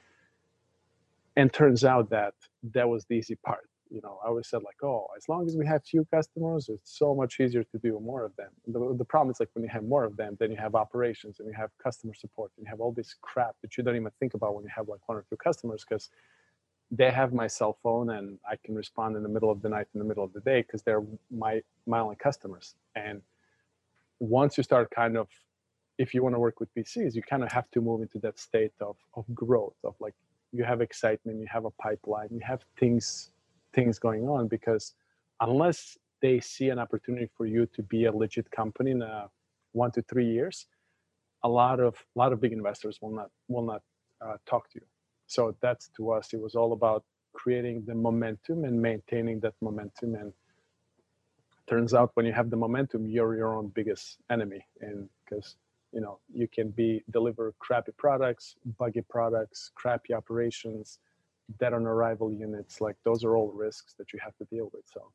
and turns out that was the easy part. I always said like, oh, as long as we have few customers, it's so much easier to do more of them. The problem is, like, when you have more of them, then you have operations and you have customer support and you have all this crap that you don't even think about when you have like one or two customers, because they have my cell phone and I can respond in the middle of the night, in the middle of the day, because they're my only customers. And once you start if you want to work with VCs, you kind of have to move into that state of growth, of like, you have excitement, you have a pipeline, you have things going on, because unless they see an opportunity for you to be a legit company in 1 to 3 years, a lot of big investors will not talk to you. So that's, to us, it was all about creating the momentum and maintaining that momentum. And turns out, when you have the momentum, you're your own biggest enemy, and because you can deliver crappy products, buggy products, crappy operations, dead on arrival units. Like, those are all risks that you have to deal with. So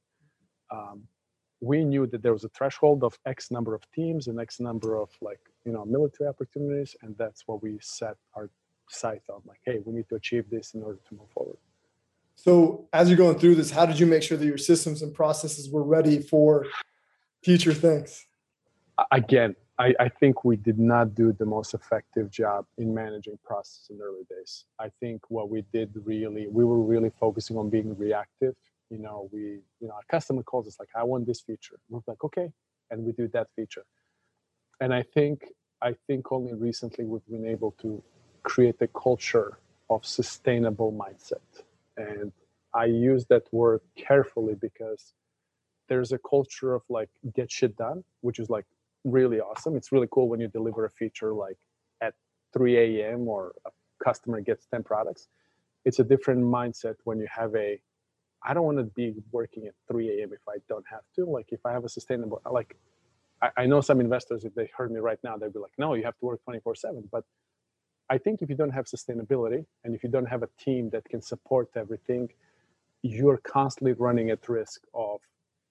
we knew that there was a threshold of X number of teams and X number of military opportunities, and that's what we set our sight on. Like, hey, we need to achieve this in order to move forward. So as you're going through this, how did you make sure that your systems and processes were ready for future things? Again, I think we did not do the most effective job in managing process in the early days. I think what we did we were really focusing on being reactive. Our customer calls us like, I want this feature. We're like, okay, and we do that feature. And I think only recently we've been able to create a culture of sustainable mindset. And I use that word carefully, because there's a culture of like, get shit done, which is like really awesome. It's really cool when you deliver a feature like at 3 a.m. or a customer gets 10 products. It's a different mindset when you have I don't want to be working at 3 a.m. if I don't have to. Like, if I have a sustainable, like, I know some investors, if they heard me right now, they'd be like, no, you have to work 24/7. But I think if you don't have sustainability, and if you don't have a team that can support everything, you're constantly running at risk of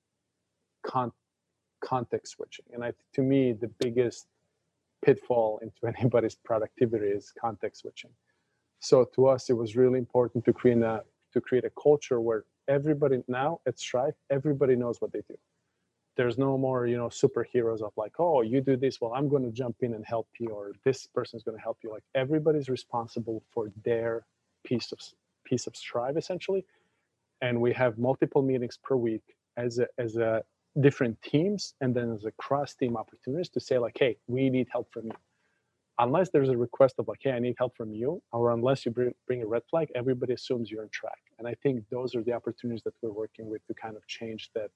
context switching. And to me, the biggest pitfall into anybody's productivity is context switching. So to us, it was really important to create a culture where everybody, now at Strive, everybody knows what they do. There's no more, superheroes of like, oh, you do this, well, I'm going to jump in and help you, or this person's going to help you. Like, everybody's responsible for their piece of Strive, essentially. And we have multiple meetings per week as a different teams, and then as a cross-team opportunities to say like, hey, we need help from you. Unless there's a request of like, hey, I need help from you, or unless you bring a red flag, everybody assumes you're on track. And I think those are the opportunities that we're working with to kind of change that,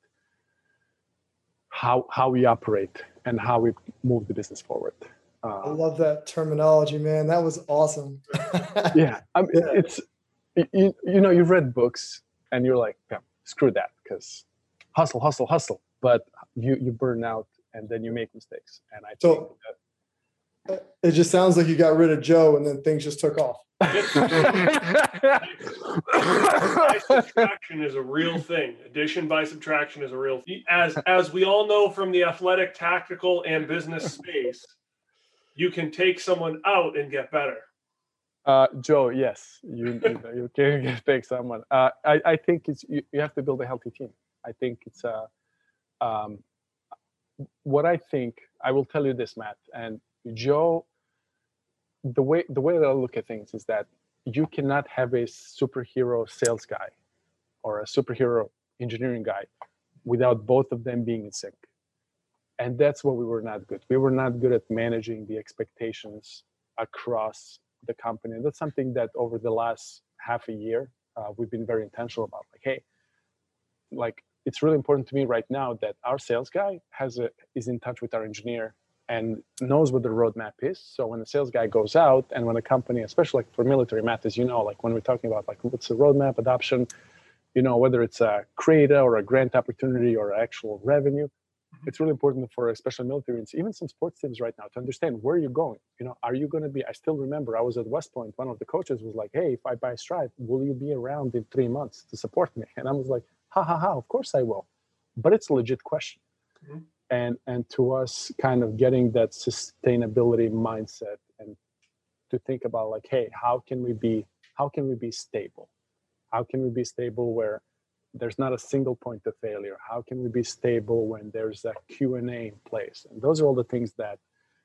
how we operate and how we move the business forward. I love that terminology, man. That was awesome. Yeah, it's, you've read books and you're like, yeah, screw that, because hustle, but you burn out and then you make mistakes. And I think It just sounds like you got rid of Joe and then things just took off. By subtraction is a real thing. Addition by subtraction is a real thing. As we all know from the athletic, tactical, and business space, you can take someone out and get better. Joe, yes, you can take someone. I think you have to build a healthy team. I think it's what I think. I will tell you this, Matt and Joe. The way that I look at things is that you cannot have a superhero sales guy or a superhero engineering guy without both of them being in sync. And that's what we were not good. We were not good at managing the expectations across the company. And that's something that over the last half a year, we've been very intentional about. Like, hey, like it's really important to me right now that our sales guy is in touch with our engineer and knows what the roadmap is. So when the sales guy goes out and when a company, especially like for military, Matt, as you know, like when we're talking about like what's the roadmap, adoption, you know, whether it's a CRADA or a grant opportunity or actual revenue, it's really important for especially military and even some sports teams right now to understand where you're going. You know, are you going to be, I still remember I was at West Point, one of the coaches was like, hey, if I buy Strive, will you be around in 3 months to support me? And I was like, of course I will. But it's a legit question. Mm-hmm. And to us kind of getting that sustainability mindset and to think about like, hey, how can we be stable? How can we be stable where there's not a single point of failure? How can we be stable when there's a Q&A in place? And those are all the things that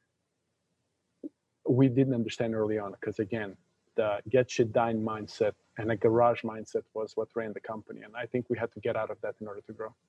we didn't understand early on, because again, the get shit done mindset and a garage mindset was what ran the company. And I think we had to get out of that in order to grow.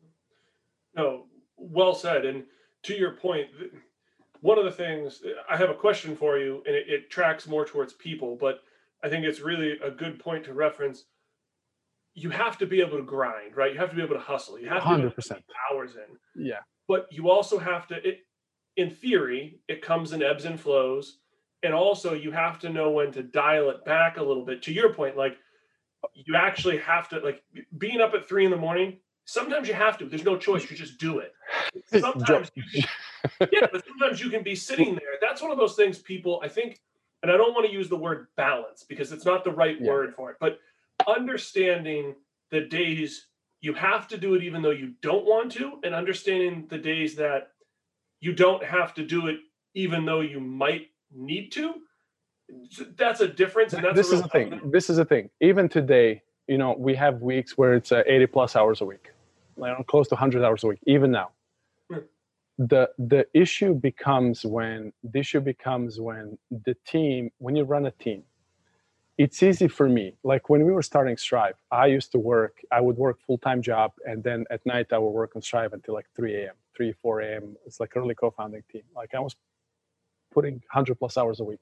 No, well said. And to your point, one of the things, I have a question for you, and it tracks more towards people, but I think it's really a good point to reference. You have to be able to grind, right? You have to be able to hustle. You have to 100%. Put hours in. Yeah. But you also have to, in theory, it comes in ebbs and flows. And also you have to know when to dial it back a little bit. To your point, like you actually have to, like being up at 3 a.m, sometimes you have to, there's no choice. You just do it. Sometimes but sometimes you can be sitting there. That's one of those things people, I think, and I don't want to use the word balance because it's not the right word for it, but understanding the days you have to do it even though you don't want to, and understanding the days that you don't have to do it even though you might need to. That's a difference. And that's this is the thing. This is the thing. Even today, you know, we have weeks where it's 80 plus hours a week, like close to 100 hours a week, even now. The issue becomes when the team, when you run a team, it's easy for me. Like when we were starting Strive, I would work full-time job. And then at night I would work on Strive until like 4 a.m. It's like early co-founding team. Like I was putting 100 plus hours a week.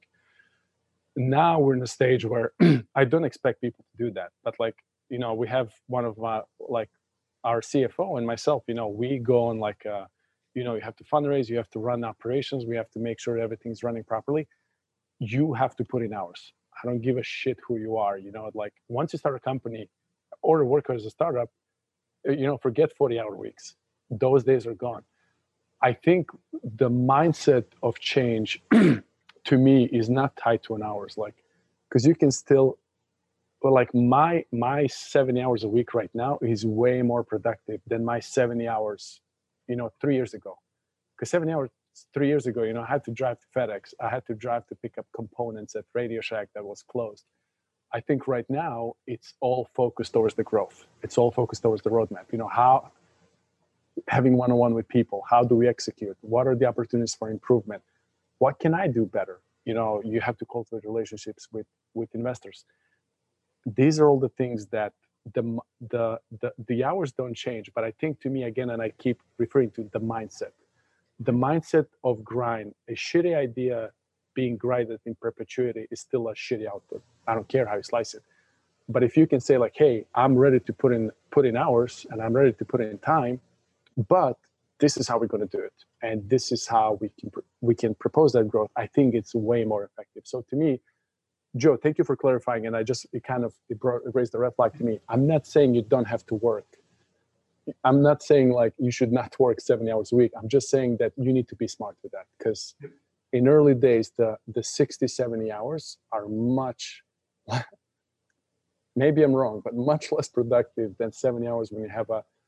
Now we're in a stage where I don't expect people to do that. But like, you know, we have one of my, like our CFO and myself, you know, we go on like, you know, you have to fundraise, you have to run operations, we have to make sure everything's running properly. You have to put in hours. I don't give a shit who you are. You know, like once you start a company or work as a startup, you know, forget 40-hour weeks. Those days are gone. I think the mindset of change to me is not tied to an hours, like, because you can still, like my 70 hours a week right now is way more productive than my 70 hours, you know, 3 years ago. Because 70 hours 3 years ago, you know, I had to drive to FedEx. I had to drive to pick up components at Radio Shack that was closed. I think right now it's all focused towards the growth. It's all focused towards the roadmap. You know, how having one-on-one with people, how do we execute? What are the opportunities for improvement? What can I do better? You know, you have to cultivate relationships with investors. These are all the things that the hours don't change. But I think to me, again, and I keep referring to the mindset. The mindset of grind, a shitty idea being grinded in perpetuity is still a shitty output. I don't care how you slice it. But if you can say like, hey, I'm ready to put in hours and I'm ready to put in time, but this is how we're going to do it. And this is how we can propose that growth. I think it's way more effective. So to me, Joe, thank you for clarifying. And it raised the red flag to me. I'm not saying you don't have to work. I'm not saying like you should not work 70 hours a week. I'm just saying that you need to be smart with that, because in early days, the 60, 70 hours are much, maybe I'm wrong, but much less productive than 70 hours when you have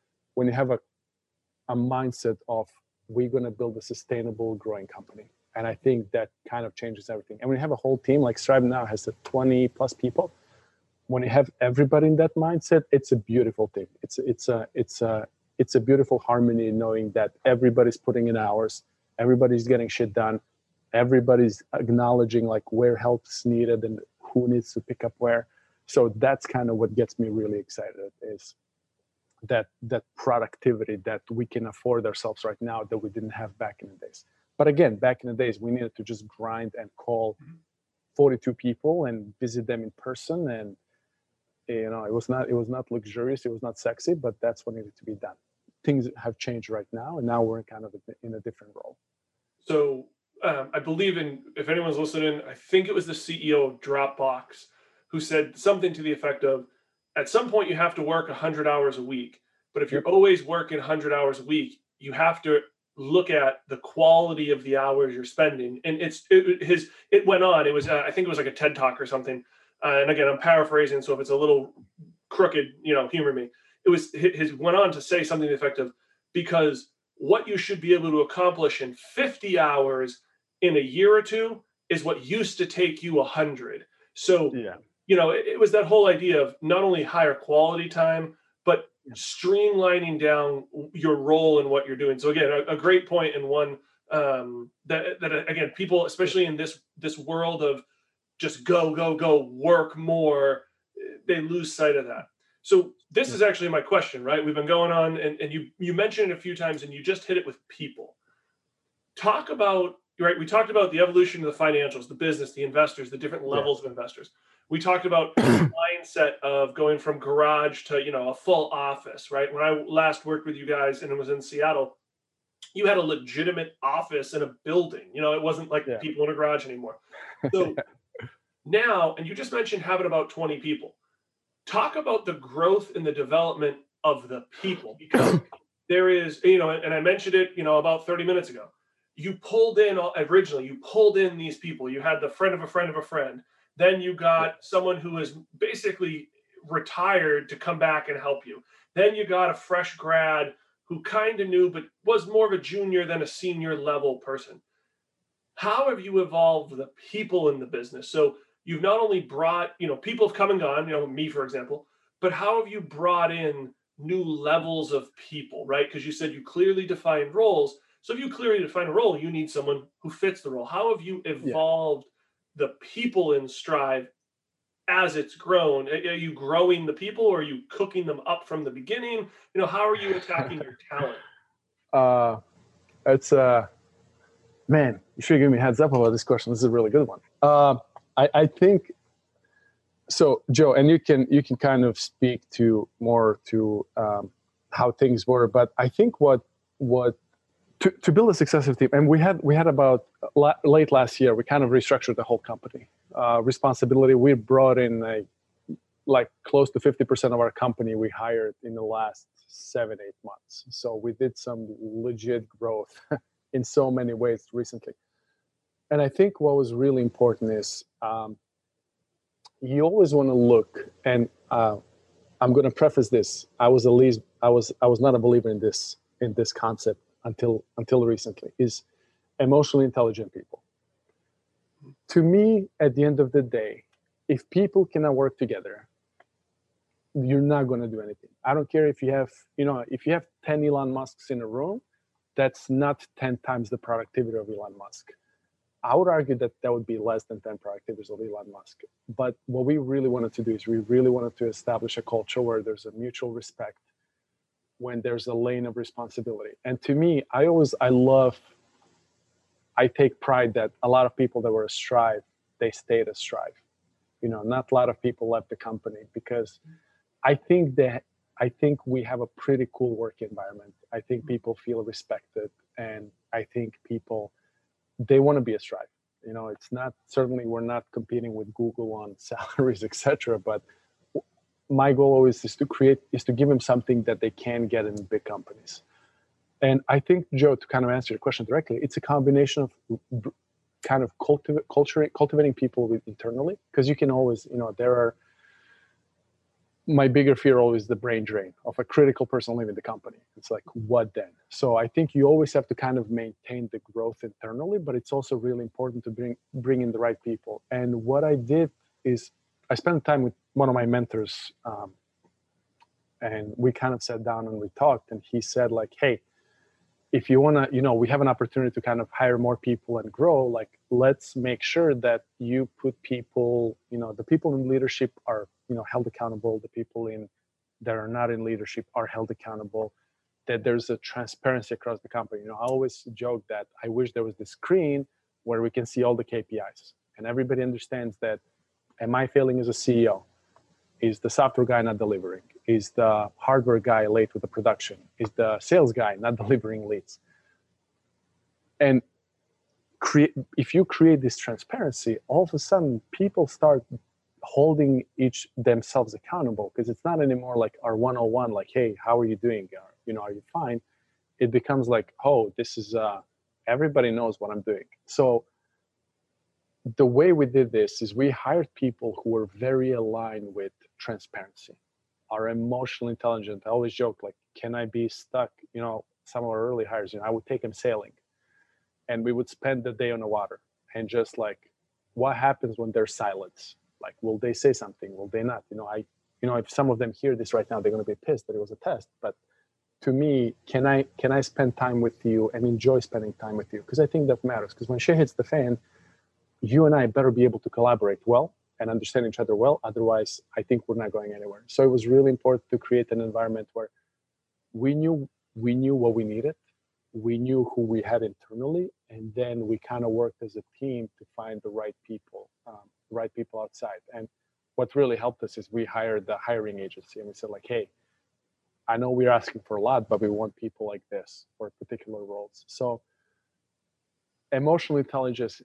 a mindset of, we're going to build a sustainable growing company. And I think that kind of changes everything. And when you have a whole team, like Strive now has 20 plus people, when you have everybody in that mindset, it's a beautiful thing. It's a beautiful harmony, knowing that everybody's putting in hours, everybody's getting shit done, everybody's acknowledging like where help's needed and who needs to pick up where. So that's kind of what gets me really excited, is that productivity that we can afford ourselves right now that we didn't have back in the days. But again, back in the days, we needed to just grind and call 42 people and visit them in person, and it was not luxurious, it was not sexy, but that's what needed to be done. Things have changed right now, and now we're kind of in a different role. So I believe if anyone's listening, I think it was the CEO of Dropbox who said something to the effect of, at some point you have to work 100 hours a week, but if you're always working 100 hours a week, you have to look at the quality of the hours you're spending. And it went on. It was I think it was like a TED Talk or something. And again, I'm paraphrasing, so if it's a little crooked, humor me. It was his went on to say something to the effect of, because what you should be able to accomplish in 50 hours in a year or two is what used to take you 100. So, it was that whole idea of not only higher quality time, but streamlining down your role in what you're doing. So again, a great point, and one that again, people, especially in this world of just go, work more, they lose sight of that. So this is actually my question, right? We've been going on, and you mentioned it a few times, and you just hit it with people. Talk about, right? We talked about the evolution of the financials, the business, the investors, the different levels of investors. We talked about the mindset of going from garage to, a full office, right? When I last worked with you guys and it was in Seattle, you had a legitimate office in a building. It wasn't like people in a garage anymore. So now, and you just mentioned having about 20 people. Talk about the growth and the development of the people, because there is, and I mentioned it, about 30 minutes ago. You pulled in these people. You had the friend of a friend of a friend. Then you got someone who is basically retired to come back and help you. Then you got a fresh grad who kind of knew, but was more of a junior than a senior level person. How have you evolved the people in the business? So you've not only brought, people have come and gone, me, for example, but how have you brought in new levels of people, right? Because you said you clearly defined roles. So if you clearly define a role, you need someone who fits the role. How have you evolved the people in Strive as it's grown? Are you growing the people, or are you cooking them up from the beginning? How are you attacking your talent? It's man, you should give me a heads up about this question. This is a really good one. I think so, Joe, and you can kind of speak to how things were, but I think what to build a successful team, and we had about late last year, we kind of restructured the whole company. Responsibility, we brought in like close to 50% of our company we hired in the last 7-8 months. So we did some legit growth in so many ways recently. And I think what was really important is you always want to look, and I'm going to preface this. I was not a believer in this concept until recently, is emotionally intelligent people. To me, at the end of the day, if people cannot work together, you're not going to do anything. I don't care if you have 10 Elon Musks in a room, that's not 10 times the productivity of Elon Musk. I would argue that would be less than 10 productivities of Elon Musk. But what we really wanted to do is we really wanted to establish a culture where there's a mutual respect, when there's a lane of responsibility. And to me, I take pride that a lot of people that were at Strive, they stayed at Strive. Not a lot of people left the company, because I think we have a pretty cool work environment. I think people feel respected, and I think people, they want to be at Strive. It's not, certainly we're not competing with Google on salaries, etc. But my goal always is to give them something that they can get in big companies. And I think, Joe, to kind of answer your question directly, it's a combination of kind of cultivating people internally, because you can always, there are, my bigger fear always the brain drain of a critical person leaving the company. It's like, what then? So I think you always have to kind of maintain the growth internally, but it's also really important to bring in the right people. And what I did is I spent time with one of my mentors, and we kind of sat down and we talked, and he said like, hey, if you want to, we have an opportunity to kind of hire more people and grow, like, let's make sure that you put people, the people in leadership are, held accountable. The people that are not in leadership are held accountable, that there's a transparency across the company. I always joke that I wish there was this screen where we can see all the KPIs and everybody understands that, am I failing as a CEO? Is the software guy not delivering? Is the hardware guy late with the production? Is the sales guy not delivering leads? And if you create this transparency, all of a sudden people start holding themselves accountable, because it's not anymore like our 101, like, hey, how are you doing? Are you fine? It becomes like, oh, this is everybody knows what I'm doing. So the way we did this is we hired people who were very aligned with transparency, are emotionally intelligent. I always joke, like, can I be stuck? Some of our early hires, I would take them sailing and we would spend the day on the water and just like, what happens when there's silence? Like, will they say something? Will they not? If some of them hear this right now, they're going to be pissed that it was a test. But to me, can I spend time with you and enjoy spending time with you? Because I think that matters. Because when shit hits the fan, you and I better be able to collaborate well and understand each other well. Otherwise, I think we're not going anywhere. So it was really important to create an environment where we knew what we needed. We knew who we had internally. And then we kind of worked as a team to find the right people outside. And what really helped us is we hired the hiring agency and we said like, hey, I know we're asking for a lot, but we want people like this for particular roles. So emotional intelligence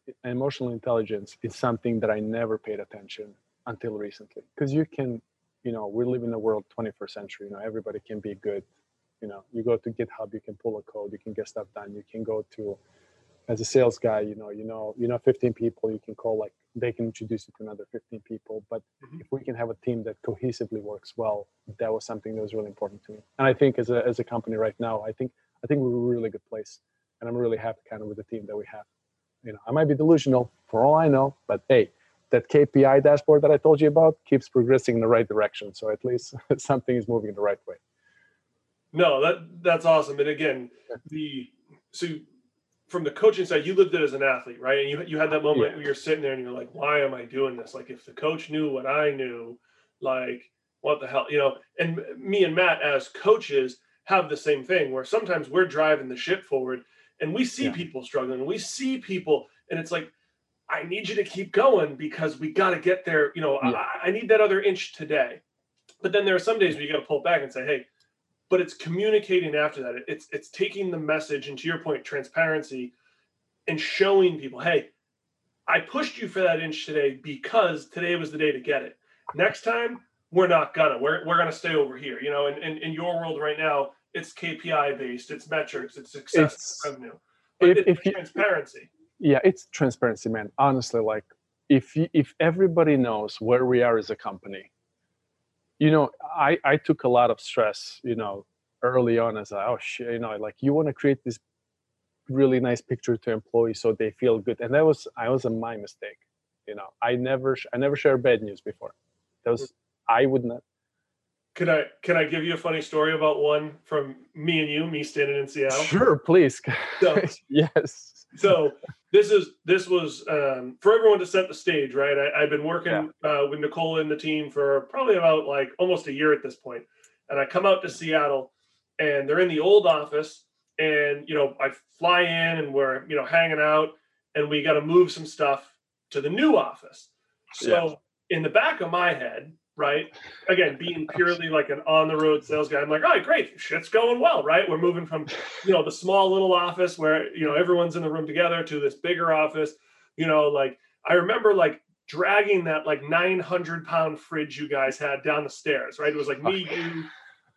is something that I never paid attention until recently, because you can, we live in the world 21st century, everybody can be good. You go to GitHub, you can pull a code, you can get stuff done. You can go to, as a sales guy, 15 people, you can call, like, they can introduce you to another 15 people. But if we can have a team that cohesively works well, that was something that was really important to me. And I think as a company right now, I think we're in a really good place. And I'm really happy kind of with the team that we have. I might be delusional for all I know, but hey, that KPI dashboard that I told you about keeps progressing in the right direction. So at least something is moving in the right way. No, that's awesome. And again, from the coaching side, you lived it as an athlete, right? And you had that moment where you're sitting there and you're like, why am I doing this? Like, if the coach knew what I knew, like, what the hell, and me and Matt as coaches have the same thing where sometimes we're driving the ship forward and we see people struggling, and we see people, and it's like, I need you to keep going because we got to get there. I need that other inch today. But then there are some days where you got to pull back and say, hey, but it's communicating after that. It's taking the message, and to your point, transparency, and showing people, hey, I pushed you for that inch today because today was the day to get it. Next time, we're not gonna. We're gonna stay over here. And in your world right now, it's KPI based, it's metrics, it's success, it's revenue. But it's transparency. Yeah, it's transparency, man. Honestly, like, if everybody knows where we are as a company. I took a lot of stress, early on as oh shit, like, you want to create this really nice picture to employees so they feel good. And that was my mistake. I never shared bad news before. I would not. Can I give you a funny story about one from me standing in Seattle? Sure, please. So, yes. So this was for everyone to set the stage, right? I've been working with Nicola and the team for probably about like almost a year at this point. And I come out to Seattle and they're in the old office, and, I fly in and we're, hanging out, and we got to move some stuff to the new office. So in the back of my head, right, again, being purely like an on-the-road sales guy, I'm like, all right, great, shit's going well, right? We're moving from, the small little office where, everyone's in the room together to this bigger office. Like, I remember like dragging that like 900-pound fridge you guys had down the stairs, right? It was like me, you,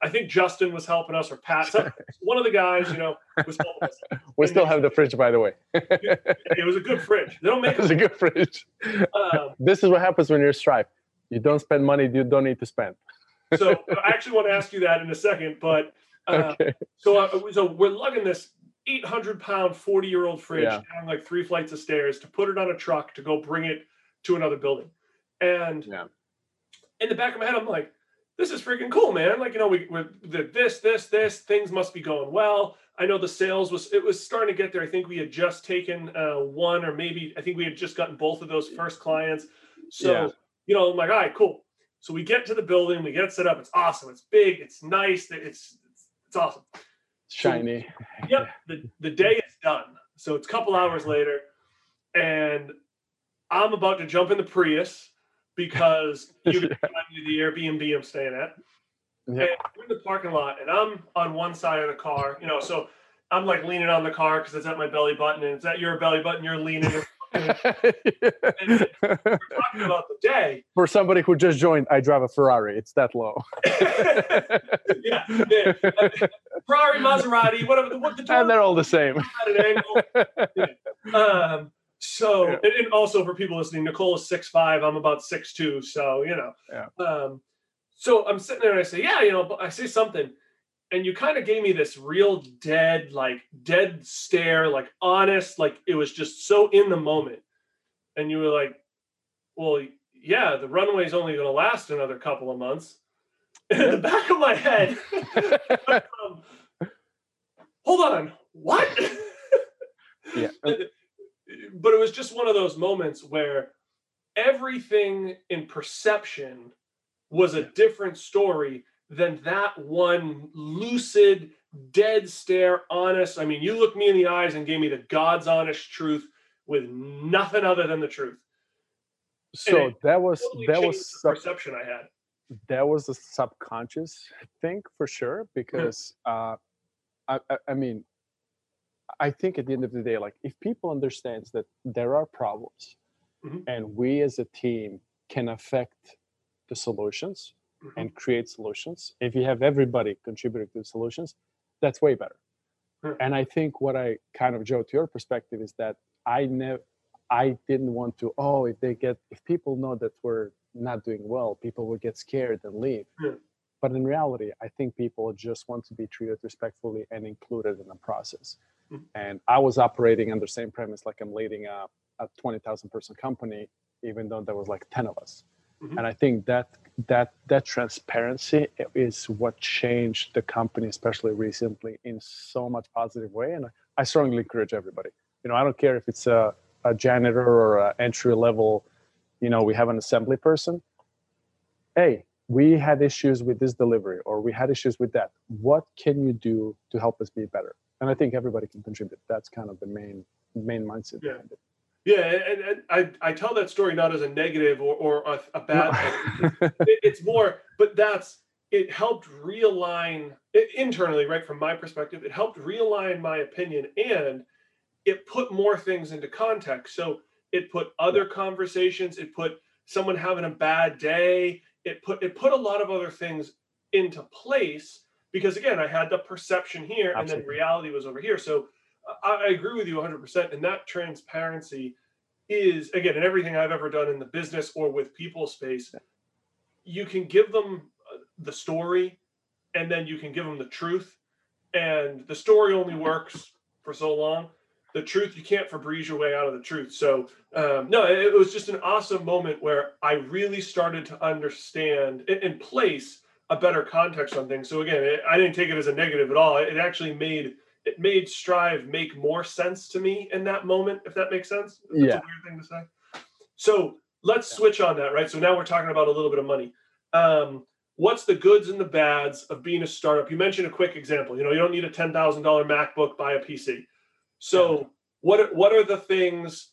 I think Justin was helping us, or Pat. One of the guys, was helping us. We still have the fridge, by the way. It was a good fridge. They don't make it was a good fridge. This is what happens when you're Strive. You don't spend money you don't need to spend. So I actually want to ask you that in a second, but okay. So we're lugging this 800-pound, 40-year-old fridge down like 3 flights of stairs to put it on a truck to go bring it to another building. And in the back of my head, I'm like, this is freaking cool, man. Like, we're this, things must be going well. I know the sales was starting to get there. I think we had just taken one, or maybe I think we had just gotten both of those first clients. So, I'm like, all right, cool. So we get to the building, we get it set up. It's awesome. It's big. It's nice. It's awesome. Shiny. So, yep. The day is done. So it's a couple hours later, and I'm about to jump in the Prius because you can drive me to the Airbnb I'm staying at. And we're in the parking lot, and I'm on one side of the car, so I'm like leaning on the car because it's at my belly button, and it's at your belly button. You're leaning. And we're talking about the day. For somebody who just joined, I drive a Ferrari. It's that low. yeah. Ferrari, Maserati, whatever. And they're all the same. At an angle. And also for people listening, Nicole is 6'5". I'm about 6'2". So, so I'm sitting there and I say, I say something. And you kind of gave me this real dead stare, like honest, like it was just so in the moment. And you were like, well, yeah, the runway's only going to last another couple of months. And in the back of my head, hold on, what? Yeah. But it was just one of those moments where everything in perception was a different story than that one lucid, dead stare, honest. I mean, you looked me in the eyes and gave me the God's honest truth with nothing other than the truth. So that was the perception I had. That was a subconscious thing for sure, because I mean, I think at the end of the day, like if people understands that there are problems and we as a team can affect the solutions and create solutions, if you have everybody contributing to the solutions, that's way better. And I think what I kind of, Joe, to your perspective, is that I didn't want to, if people know that we're not doing well, people will get scared and leave. But in reality, I think people just want to be treated respectfully and included in the process. And I was operating under the same premise, like I'm leading a 20,000 person company, even though there was like 10 of us. And I think that transparency is what changed the company, especially recently, in so much positive way. And I strongly encourage everybody. I don't care if it's a janitor or an entry level, we have an assembly person. Hey, we had issues with this delivery, or we had issues with that. What can you do to help us be better? And I think everybody can contribute. That's kind of the main mindset behind it. Yeah, and I tell that story not as a negative or a bad thing. It's more, but it helped realign internally, right? From my perspective, it helped realign my opinion, and it put more things into context. So it put other conversations, it put someone having a bad day, it put a lot of other things into place, because again, I had the perception here and then reality was over here. So I agree with you 100%. And that transparency is, again, in everything I've ever done in the business or with people space, you can give them the story and then you can give them the truth. And the story only works for so long. The truth, you can't Febreze your way out of the truth. So no, it was just an awesome moment where I really started to understand and place a better context on things. So again, I didn't take it as a negative at all. It actually made Strive make more sense to me in that moment, if that makes sense. That's a weird thing to say. So let's switch on that, right? So now we're talking about a little bit of money. What's the goods and the bads of being a startup? You mentioned a quick example. You don't need a $10,000 MacBook, buy a PC. So what are the things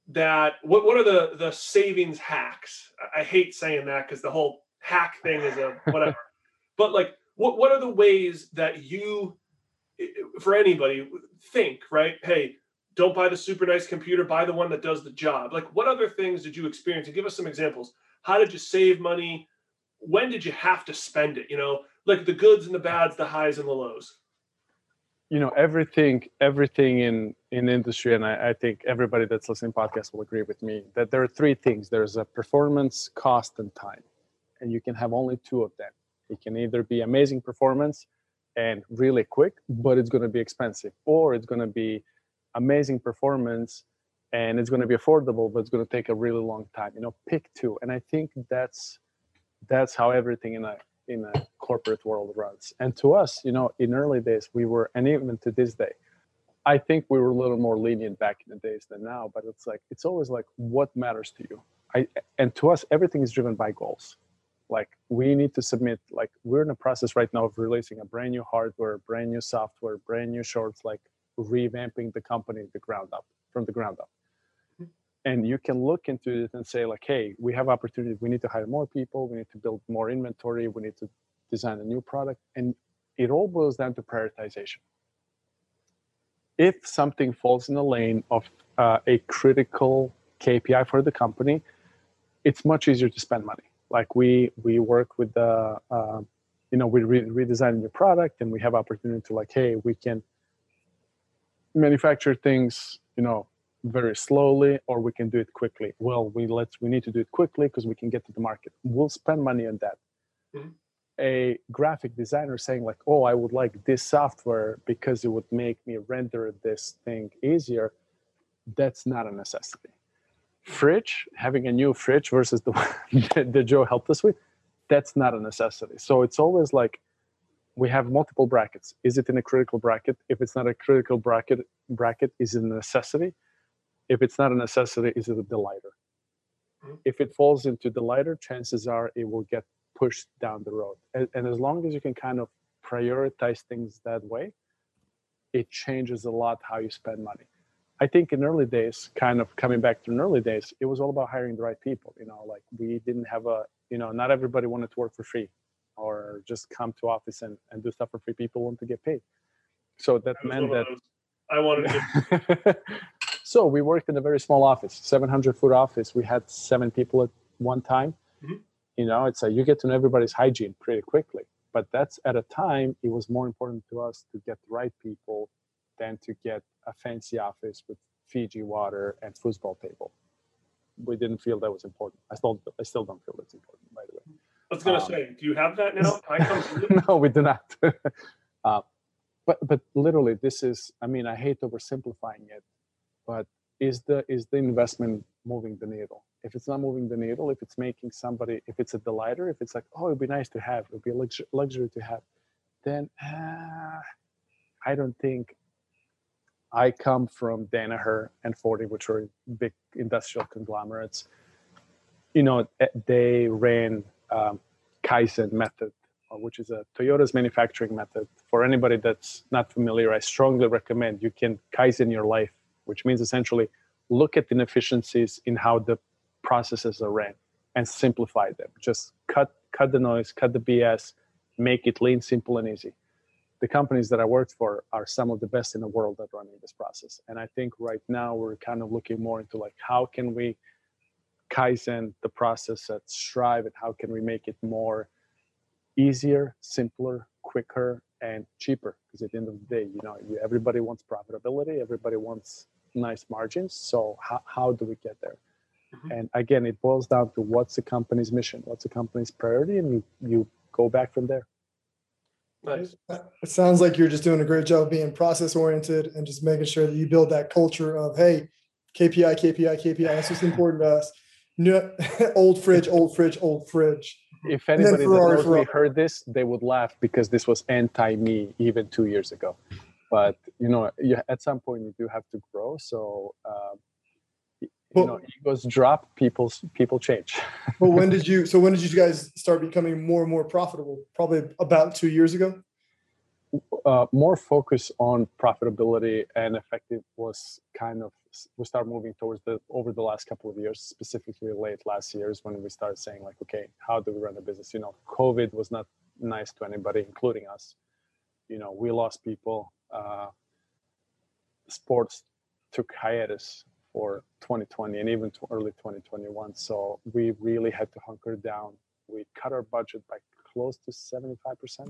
what are the savings hacks? I hate saying that because the whole hack thing is a whatever. But like, what are the ways that you, for anybody, think, right? Hey, don't buy the super nice computer, buy the one that does the job. Like, what other things did you experience? And give us some examples. How did you save money? When did you have to spend it? like the goods and the bads, the highs and the lows? Everything in industry, and I think everybody that's listening to podcasts will agree with me that there are three things. There's a performance, cost, and time, and you can have only two of them. It can either be amazing performance and really quick, but it's going to be expensive, or it's going to be amazing performance and it's going to be affordable, but it's going to take a really long time. Pick two. And I think that's how everything in a corporate world runs. And to us, in early days, we were, and even to this day, I think we were a little more lenient back in the days than now, but it's always like, what matters to you? And to us, everything is driven by goals. Like we need to submit, like we're in a process right now of releasing a brand new hardware, brand new software, brand new shorts, like revamping the company from the ground up. And you can look into it and say like, hey, we have opportunity. We need to hire more people. We need to build more inventory. We need to design a new product. And it all boils down to prioritization. If something falls in the lane of a critical KPI for the company, it's much easier to spend money. Like we work with the, we redesign a new product and we have opportunity to like, hey, we can manufacture things, very slowly, or we can do it quickly. Well, we need to do it quickly because we can get to the market. We'll spend money on that. Mm-hmm. A graphic designer saying like, oh, I would like this software because it would make me render this thing easier. That's not a necessity. Fridge, having a new fridge versus the one that Joe helped us with, that's not a necessity. So it's always like, we have multiple brackets. Is it in a critical bracket? If it's not a critical bracket, is it a necessity? If it's not a necessity, is it a delighter? Mm-hmm. If it falls into delighter, chances are it will get pushed down the road. And as long as you can kind of prioritize things that way, it changes a lot how you spend money. I think in early days, kind of coming back to in early days, it was all about hiring the right people. Like we didn't have not everybody wanted to work for free or just come to office and do stuff for free. People want to get paid. So that meant that I wanted to get So we worked in a very small office, 700-foot office. We had 7 people at one time. Mm-hmm. It's you get to know everybody's hygiene pretty quickly. But that's at a time, it was more important to us to get the right people than to get a fancy office with Fiji water and foosball table. We didn't feel that was important. I still don't feel that's important, by the way. I was going to say, do you have that now? I come No, we do not. But literally, this is, I hate oversimplifying it, but is the investment moving the needle? If it's not moving the needle, if it's making somebody, if it's a delighter, if it's like, oh, it'd be nice to have, it'd be a luxury to have, then I don't think. I come from Danaher and 40, which were big industrial conglomerates. They ran Kaizen method, which is a Toyota's manufacturing method. For anybody that's not familiar, I strongly recommend you can Kaizen your life, which means essentially look at inefficiencies in how the processes are ran and simplify them. Just cut the noise, cut the BS, make it lean, simple, and easy. The companies that I worked for are some of the best in the world at running this process. And I think right now we're kind of looking more into like, how can we Kaizen the process at Strive and how can we make it more easier, simpler, quicker, and cheaper? Because at the end of the day, everybody wants profitability, everybody wants nice margins. So how do we get there? Mm-hmm. And again, it boils down to what's the company's mission, what's the company's priority, and you go back from there. Nice. It sounds like you're just doing a great job being process oriented and just making sure that you build that culture of, hey, KPI. That's what's important to us. Old fridge. If anybody that knows me heard this, they would laugh because this was anti-me even 2 years ago. But at some point you do have to grow. So egos drop, people change. But when did you guys start becoming more and more profitable? Probably about 2 years ago. More focus on profitability and effective was we started moving towards over the last couple of years, specifically late last year is when we started saying like, okay, how do we run a business? COVID was not nice to anybody, including us. We lost people. Sports took hiatus for 2020 and even to early 2021. So we really had to hunker down. We cut our budget by close to 75%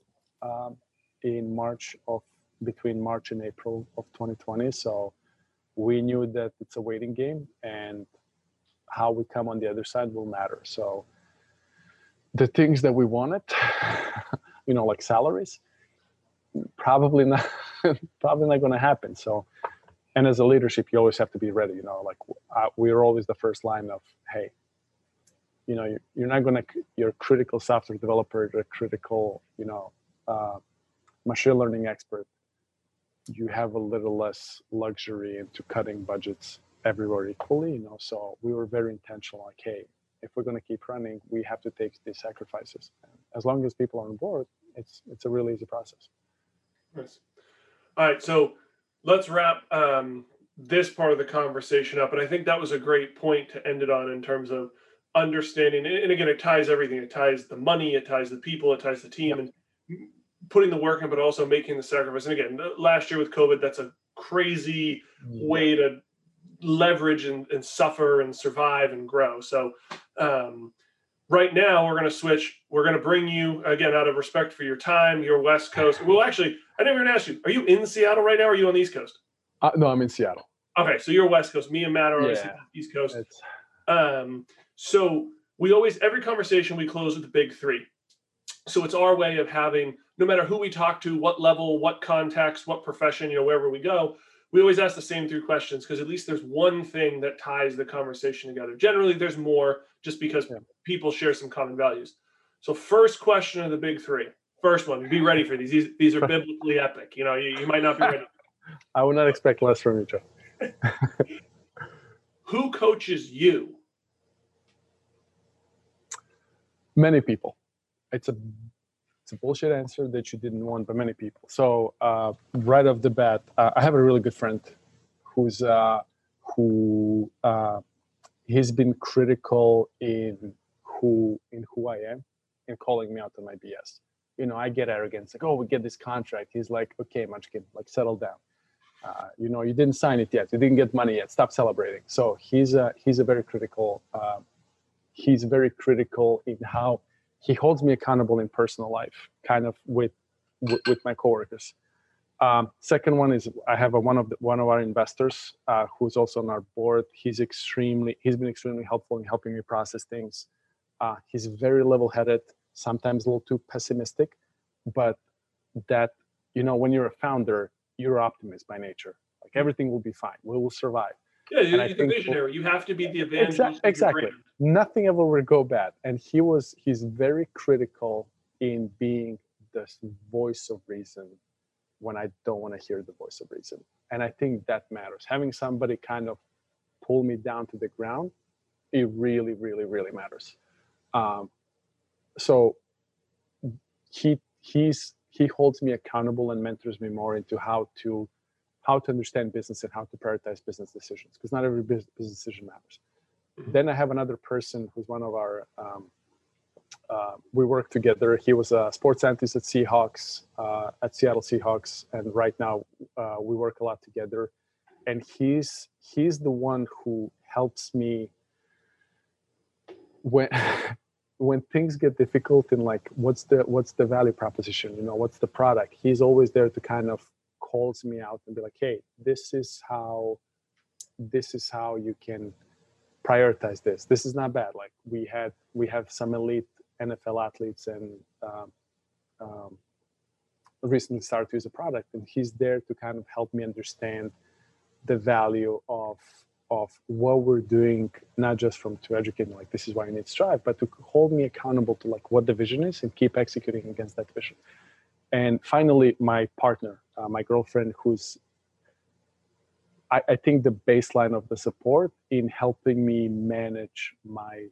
in between March and April of 2020. So we knew that it's a waiting game, and how we come on the other side will matter. So the things that we wanted, like salaries, probably not going to happen. So, and as a leadership, you always have to be ready. We're always the first line of, hey, you're not going to, you're a critical software developer, you're a critical, machine learning expert. You have a little less luxury into cutting budgets everywhere equally, So we were very intentional, like, hey, if we're going to keep running, we have to take these sacrifices. And as long as people are on board, it's a really easy process. Nice. All right, so let's wrap this part of the conversation up. And I think that was a great point to end it on in terms of understanding. And again, it ties everything. It ties the money, it ties the people, it ties the team, and putting the work in, but also making the sacrifice. And again, last year with COVID, that's a crazy way to leverage and suffer and survive and grow. So right now we're going to switch. We're going to bring you, again, out of respect for your time, your West Coast. Well, actually, I never even asked you, are you in Seattle right now, or are you on the East Coast? No, I'm in Seattle. Okay, so you're West Coast. Me and Matt are obviously East Coast. So we always, every conversation we close with the big three. So it's our way of having, no matter who we talk to, what level, what context, what profession, wherever we go, we always ask the same three questions, because at least there's one thing that ties the conversation together. Generally, there's more, just because people share some common values. So first question of the big three. First one, be ready for these. These are biblically epic. You might not be ready. I would not expect less from you, Joe. Who coaches you? Many people. It's a bullshit answer that you didn't want, but many people. So right off the bat, I have a really good friend he's been critical in who I am and calling me out on my BS. I get arrogant. It's like, oh, we get this contract. He's like, okay, Munchkin, like, settle down. You didn't sign it yet. You didn't get money yet. Stop celebrating. So he's very critical. He's very critical in how he holds me accountable in personal life, kind of with my coworkers. Second one is I have one of our investors who's also on our board. He's been extremely helpful in helping me process things. He's very level-headed, sometimes a little too pessimistic, but that, when you're a founder, you're an optimist by nature. Like, everything will be fine. We will survive. Yeah, you're the visionary. You have to be the evangelist. Exactly. Nothing ever will go bad. And he's very critical in being the voice of reason when I don't want to hear the voice of reason. And I think that matters. Having somebody kind of pull me down to the ground, it really, really, really matters. So he holds me accountable and mentors me more into how to understand business and how to prioritize business decisions, because not every business decision matters. Mm-hmm. Then I have another person who's one of our, we work together. He was a sports scientist at Seattle Seahawks. And right now we work a lot together. And he's the one who helps me when things get difficult, and like, what's the value proposition? What's the product? He's always there to kind of calls me out and be like, hey, this is how you can prioritize this. This is not bad. Like, we have some elite NFL athletes and recently started to use a product, and he's there to kind of help me understand the value of what we're doing, not just to educate me, like, this is why you need Strive, but to hold me accountable to like what the vision is and keep executing against that vision. And finally, my partner, my girlfriend, who's, I think, the baseline of the support in helping me manage my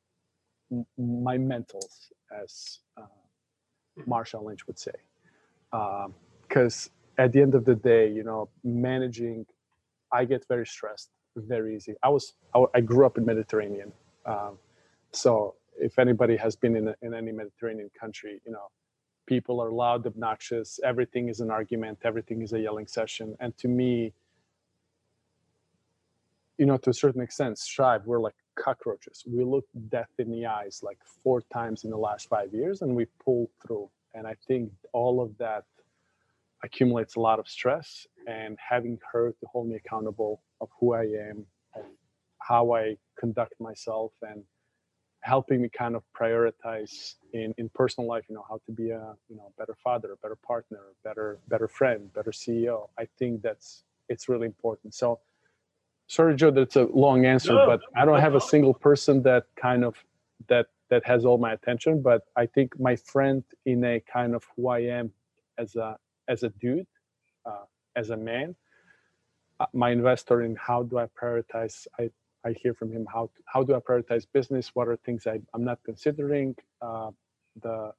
mentals, as Marshawn Lynch would say. Because at the end of the day, managing, I get very stressed very easy. I grew up in Mediterranean. So if anybody has been in any Mediterranean country, people are loud, obnoxious. Everything is an argument. Everything is a yelling session. And to me, to a certain extent, Strive, we're like cockroaches. We looked death in the eyes like 4 times in the last 5 years, and we pulled through. And I think all of that accumulates a lot of stress, and having her to hold me accountable of who I am and how I conduct myself, and helping me kind of prioritize in personal life, how to be a better father, a better partner, better friend, better CEO. I think it's really important. So sorry, Joe, that's a long answer, but I don't have a single person that kind of that has all my attention. But I think my friend in a kind of who I am as a dude, as a man, my investor in how do I prioritize. I hear from him how do I prioritize business? What are things I'm not considering? The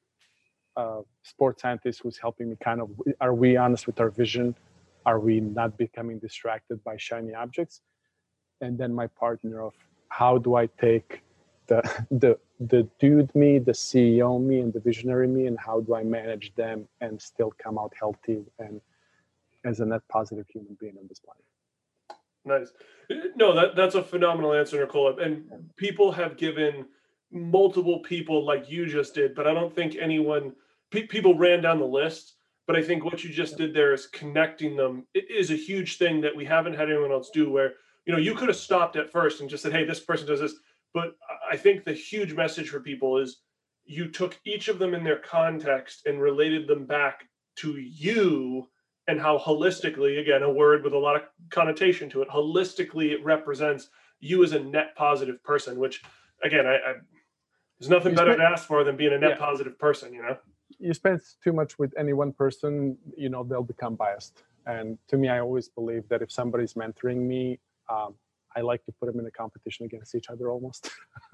sports scientist who's helping me kind of, are we honest with our vision? Are we not becoming distracted by shiny objects? And then my partner of how do I take the dude me, the CEO me, and the visionary me, and how do I manage them and still come out healthy and as a net positive human being on this planet? Nice. No, that's a phenomenal answer, Nicola. And people have given multiple people like you just did, but I don't think people ran down the list. But I think what you just did there is connecting them. It is a huge thing that we haven't had anyone else do, where, you could have stopped at first and just said, hey, this person does this. But I think the huge message for people is you took each of them in their context and related them back to you, and how holistically, again, a word with a lot of connotation to it, holistically it represents you as a net positive person, which, again, there's nothing better to ask for than being a net positive person, You spend too much with any one person, they'll become biased. And to me, I always believe that if somebody's mentoring me, I like to put them in a competition against each other almost.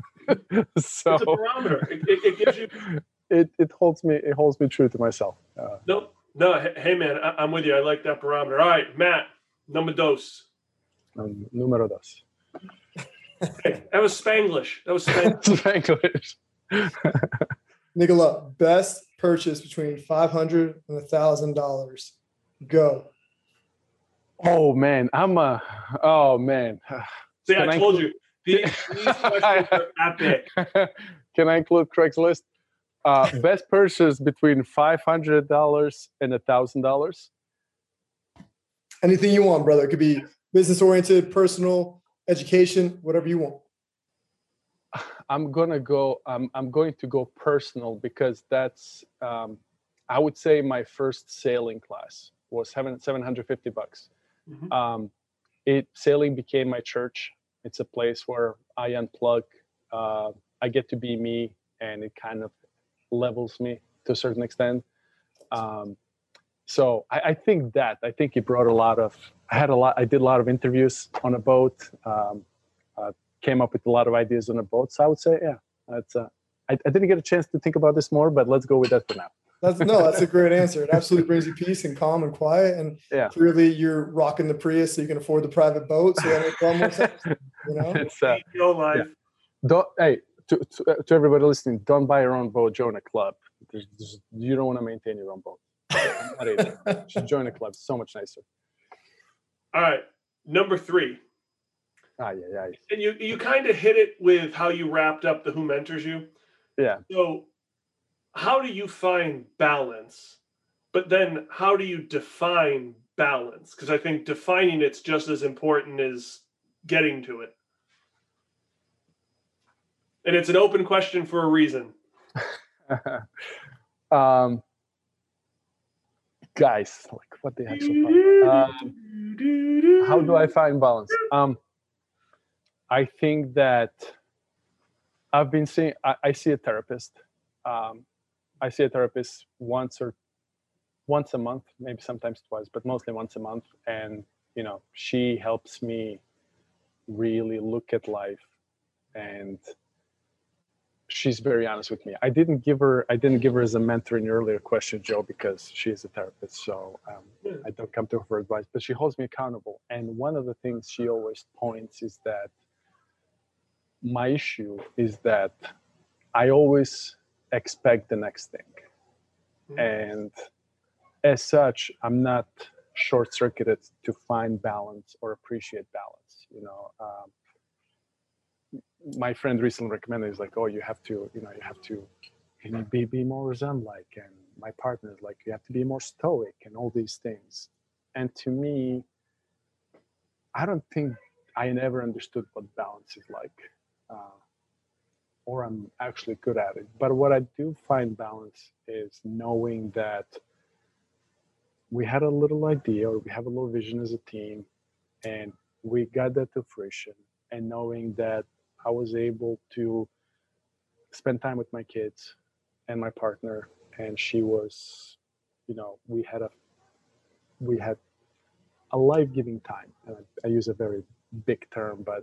So it's a barometer. It gives you. It holds me true to myself. No. Hey man, I'm with you. I like that barometer. All right, Matt, number dos. Numero dos. Hey, that was Spanglish. Spanglish. Nicola, best purchase between $500 and $1,000. Go. Oh man, oh man. See, I told you. These questions are epic. Can I include Craigslist? Best purchase between $500 and $1,000. Anything you want, brother. It could be business oriented, personal, education, whatever you want. I'm going to go personal, because that's I would say my first sailing class was $750. Mm-hmm. Sailing became my church. It's a place where I unplug. I get to be me, and it kind of levels me to a certain extent. So I think it brought I did a lot of interviews on a boat, came up with a lot of ideas on a boat. So I would say, I didn't get a chance to think about this more, but let's go with that for now. That's a great answer. It absolutely brings you peace and calm and quiet. And clearly you're rocking the Prius so you can afford the private boat. So that makes a lot more sense. It's your life. To everybody listening, don't buy your own boat, join a club. You don't want to maintain your own boat. Not either. Just join a club. So much nicer. All right. Number 3. Yeah. And you kind of hit it with how you wrapped up the Who Mentors You. Yeah. So how do you find balance? But then how do you define balance? Because I think defining it's just as important as getting to it. And it's an open question for a reason. Guys, like, what the heck's so fun? How do I find balance? I think that I've been seeing. I see a therapist. I see a therapist once a month, maybe sometimes twice, but mostly once a month. And she helps me really look at life, and she's very honest with me. I didn't give her as a mentor in your earlier question, Joe, because she is a therapist. So I don't come to her for advice, but she holds me accountable. And one of the things she always points is that my issue is that I always expect the next thing. And as such, I'm not short-circuited to find balance or appreciate balance. my friend recently recommended is like, oh, you have to be more Zen-like, and my partner is like, you have to be more stoic and all these things. And to me, I don't think I never understood what balance is like, or I'm actually good at it. But what I do find balance is knowing that we had a little idea, or we have a little vision as a team, and we got that to fruition, and knowing that I was able to spend time with my kids and my partner, and she was, we had a life-giving time. And I use a very big term, but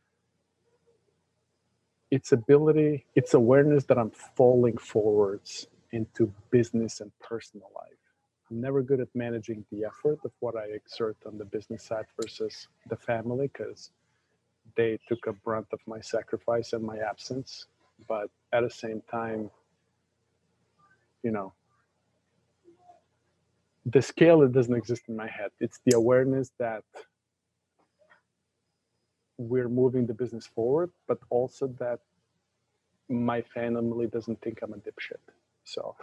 it's awareness that I'm falling forwards into business and personal life. I'm never good at managing the effort of what I exert on the business side versus the family, because they took a brunt of my sacrifice and my absence. But at the same time, the scale, it doesn't exist in my head. It's the awareness that we're moving the business forward, but also that my family doesn't think I'm a dipshit. So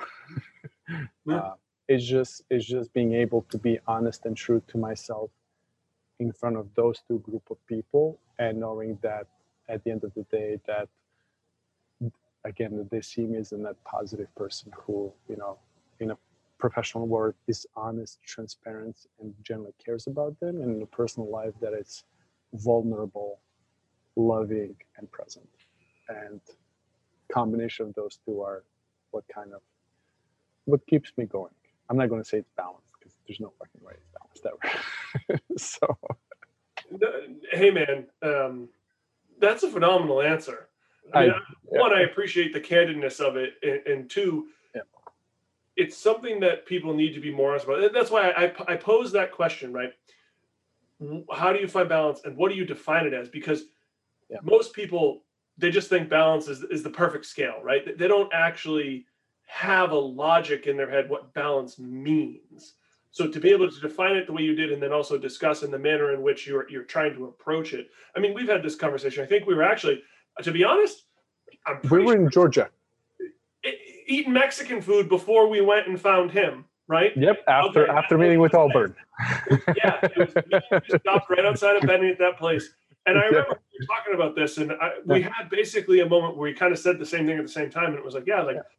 it's just being able to be honest and true to myself in front of those two group of people, and knowing that at the end of the day, that again, that they see me as a net positive person who, in a professional world is honest, transparent, and generally cares about them, and in a personal life that it's vulnerable, loving, and present. And combination of those two are what keeps me going. I'm not going to say it's balanced, because there's no fucking way it's balanced ever. So, hey man, that's a phenomenal answer. One, I appreciate the candidness of it, and two, it's something that people need to be more honest about. That's why I pose that question, right? How do you find balance, and what do you define it as? Because most people, they just think balance is the perfect scale, right? They don't actually have a logic in their head what balance means. So to be able to define it the way you did, and then also discuss in the manner in which you're trying to approach it. I mean, we've had this conversation. I think we were actually, to be honest, we were in Georgia eating Mexican food before we went and found him, right? Yep. After meeting with Auburn. Yeah, we stopped right outside of Benny at that place. And I remember we were talking about this, and we had basically a moment where we kind of said the same thing at the same time. And it was like,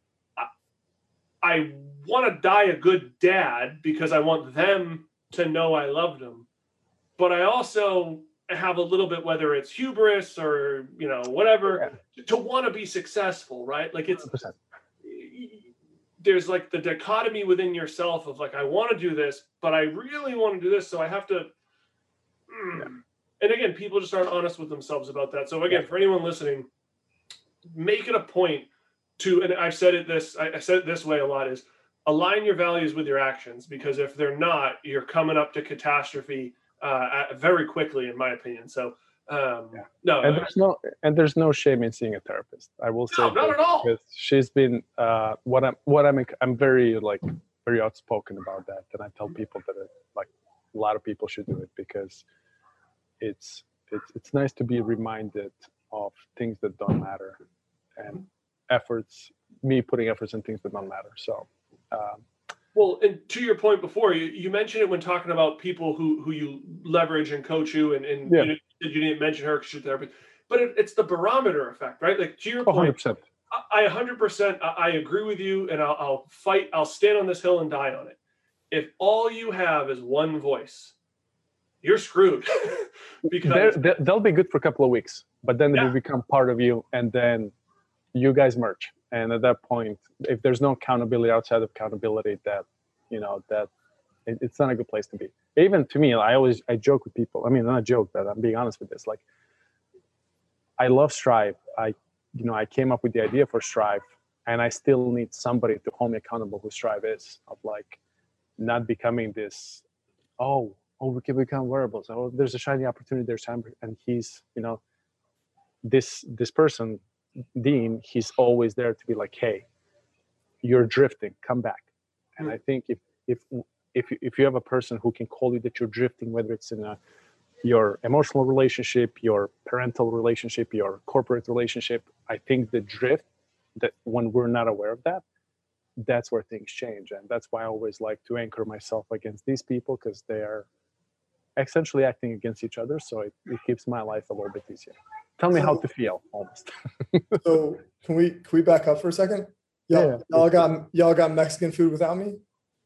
I want to die a good dad because I want them to know I loved them. But I also have a little bit, whether it's hubris or, whatever, to want to be successful, right? Like there's like the dichotomy within yourself of like, I want to do this, but I really want to do this. So I have to, and again, people just aren't honest with themselves about that. So again, for anyone listening, make it a point to, and I said it this way a lot, is align your values with your actions, because if they're not, you're coming up to catastrophe very quickly, in my opinion. So no, and there's no shame in seeing a therapist. I will say, not at all. Because she's been I'm very very outspoken about that, and I tell people that a lot of people should do it, because it's nice to be reminded of things that don't matter, and putting efforts in things that don't matter. So well, and to your point before, you mentioned it when talking about people who you leverage and coach you, and you didn't mention her because she's a therapist, but it's the barometer effect, right? Like, to your point, 100%. I 100% I agree with you, and I'll fight. I'll stand on this hill and die on it. If all you have is one voice, you're screwed. Because they'll be good for a couple of weeks, but then they will become part of you, and then you guys merge. And at that point, if there's no accountability outside of accountability, that it's not a good place to be. Even to me, I joke with people. I mean, not a joke, but I'm being honest with this. Like, I love Strive. I came up with the idea for Strive, and I still need somebody to hold me accountable who Strive is, of like not becoming this, we can become wearables. Oh, there's a shiny opportunity there, and he's, this person, Dean, he's always there to be like, hey, you're drifting, come back. And I think if you have a person who can call you that you're drifting, whether it's in a your emotional relationship, your parental relationship, your corporate relationship. I think the drift, that when we're not aware of that, that's where things change. And that's why I always like to anchor myself against these people, because they are essentially acting against each other. So it keeps my life a little bit easier. Tell me how to feel, almost. So can we back up for a second? Yeah. Y'all got Mexican food without me?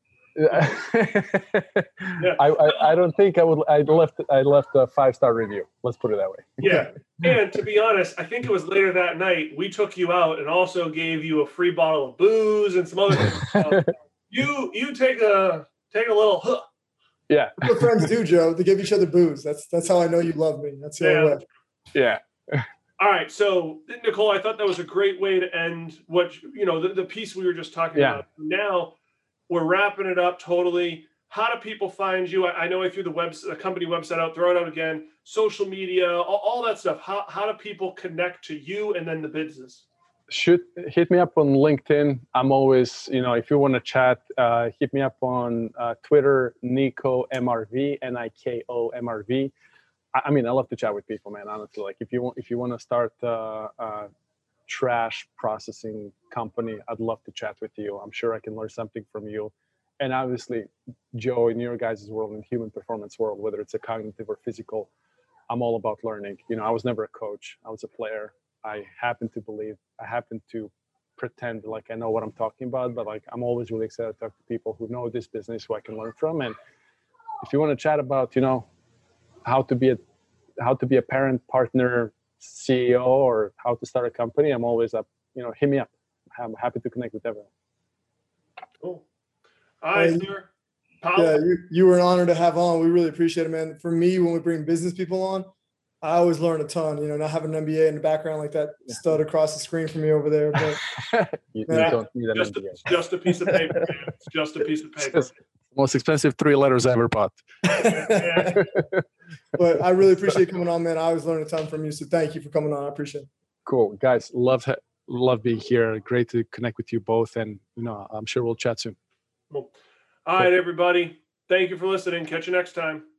I don't think I would. I left a 5-star review. Let's put it that way. Yeah. And to be honest, I think it was later that night we took you out and also gave you a free bottle of booze and some other things. So you take a little huh. Yeah. That's what friends do, Joe. They give each other booze. That's how I know you love me. That's the only way. Yeah. All right. So Nicole, I thought that was a great way to end what, the piece we were just talking about. Now we're wrapping it up totally. How do people find you? I know I threw the company website out, throw it out again, social media, all that stuff. How do people connect to you and then the business? Hit me up on LinkedIn. I'm always, if you want to chat, hit me up on Twitter, Nico MRV, Niko MRV. I mean, I love to chat with people, man. Honestly, like if you want to start a trash processing company, I'd love to chat with you. I'm sure I can learn something from you. And obviously, Joe, in your guys' world, in human performance world, whether it's a cognitive or physical, I'm all about learning. I was never a coach. I was a player. I happen to pretend like I know what I'm talking about, but like I'm always really excited to talk to people who know this business, who I can learn from. And if you want to chat about, how to be a parent, partner, CEO, or how to start a company, I'm always up. Hit me up. I'm happy to connect with everyone. Cool. All right, sir. Yeah, you were an honor to have on. We really appreciate it, man. For me, when we bring business people on, I always learn a ton. Not having an MBA in the background like that stud across the screen from me over there. But you don't need an MBA. Just a piece of paper, man. It's just a piece of paper. Most expensive 3 letters I ever bought. But I really appreciate you coming on, man. I always learn a ton from you. So thank you for coming on. I appreciate it. Cool. Guys, love being here. Great to connect with you both. And, I'm sure we'll chat soon. Cool. All right, everybody. Thank you for listening. Catch you next time.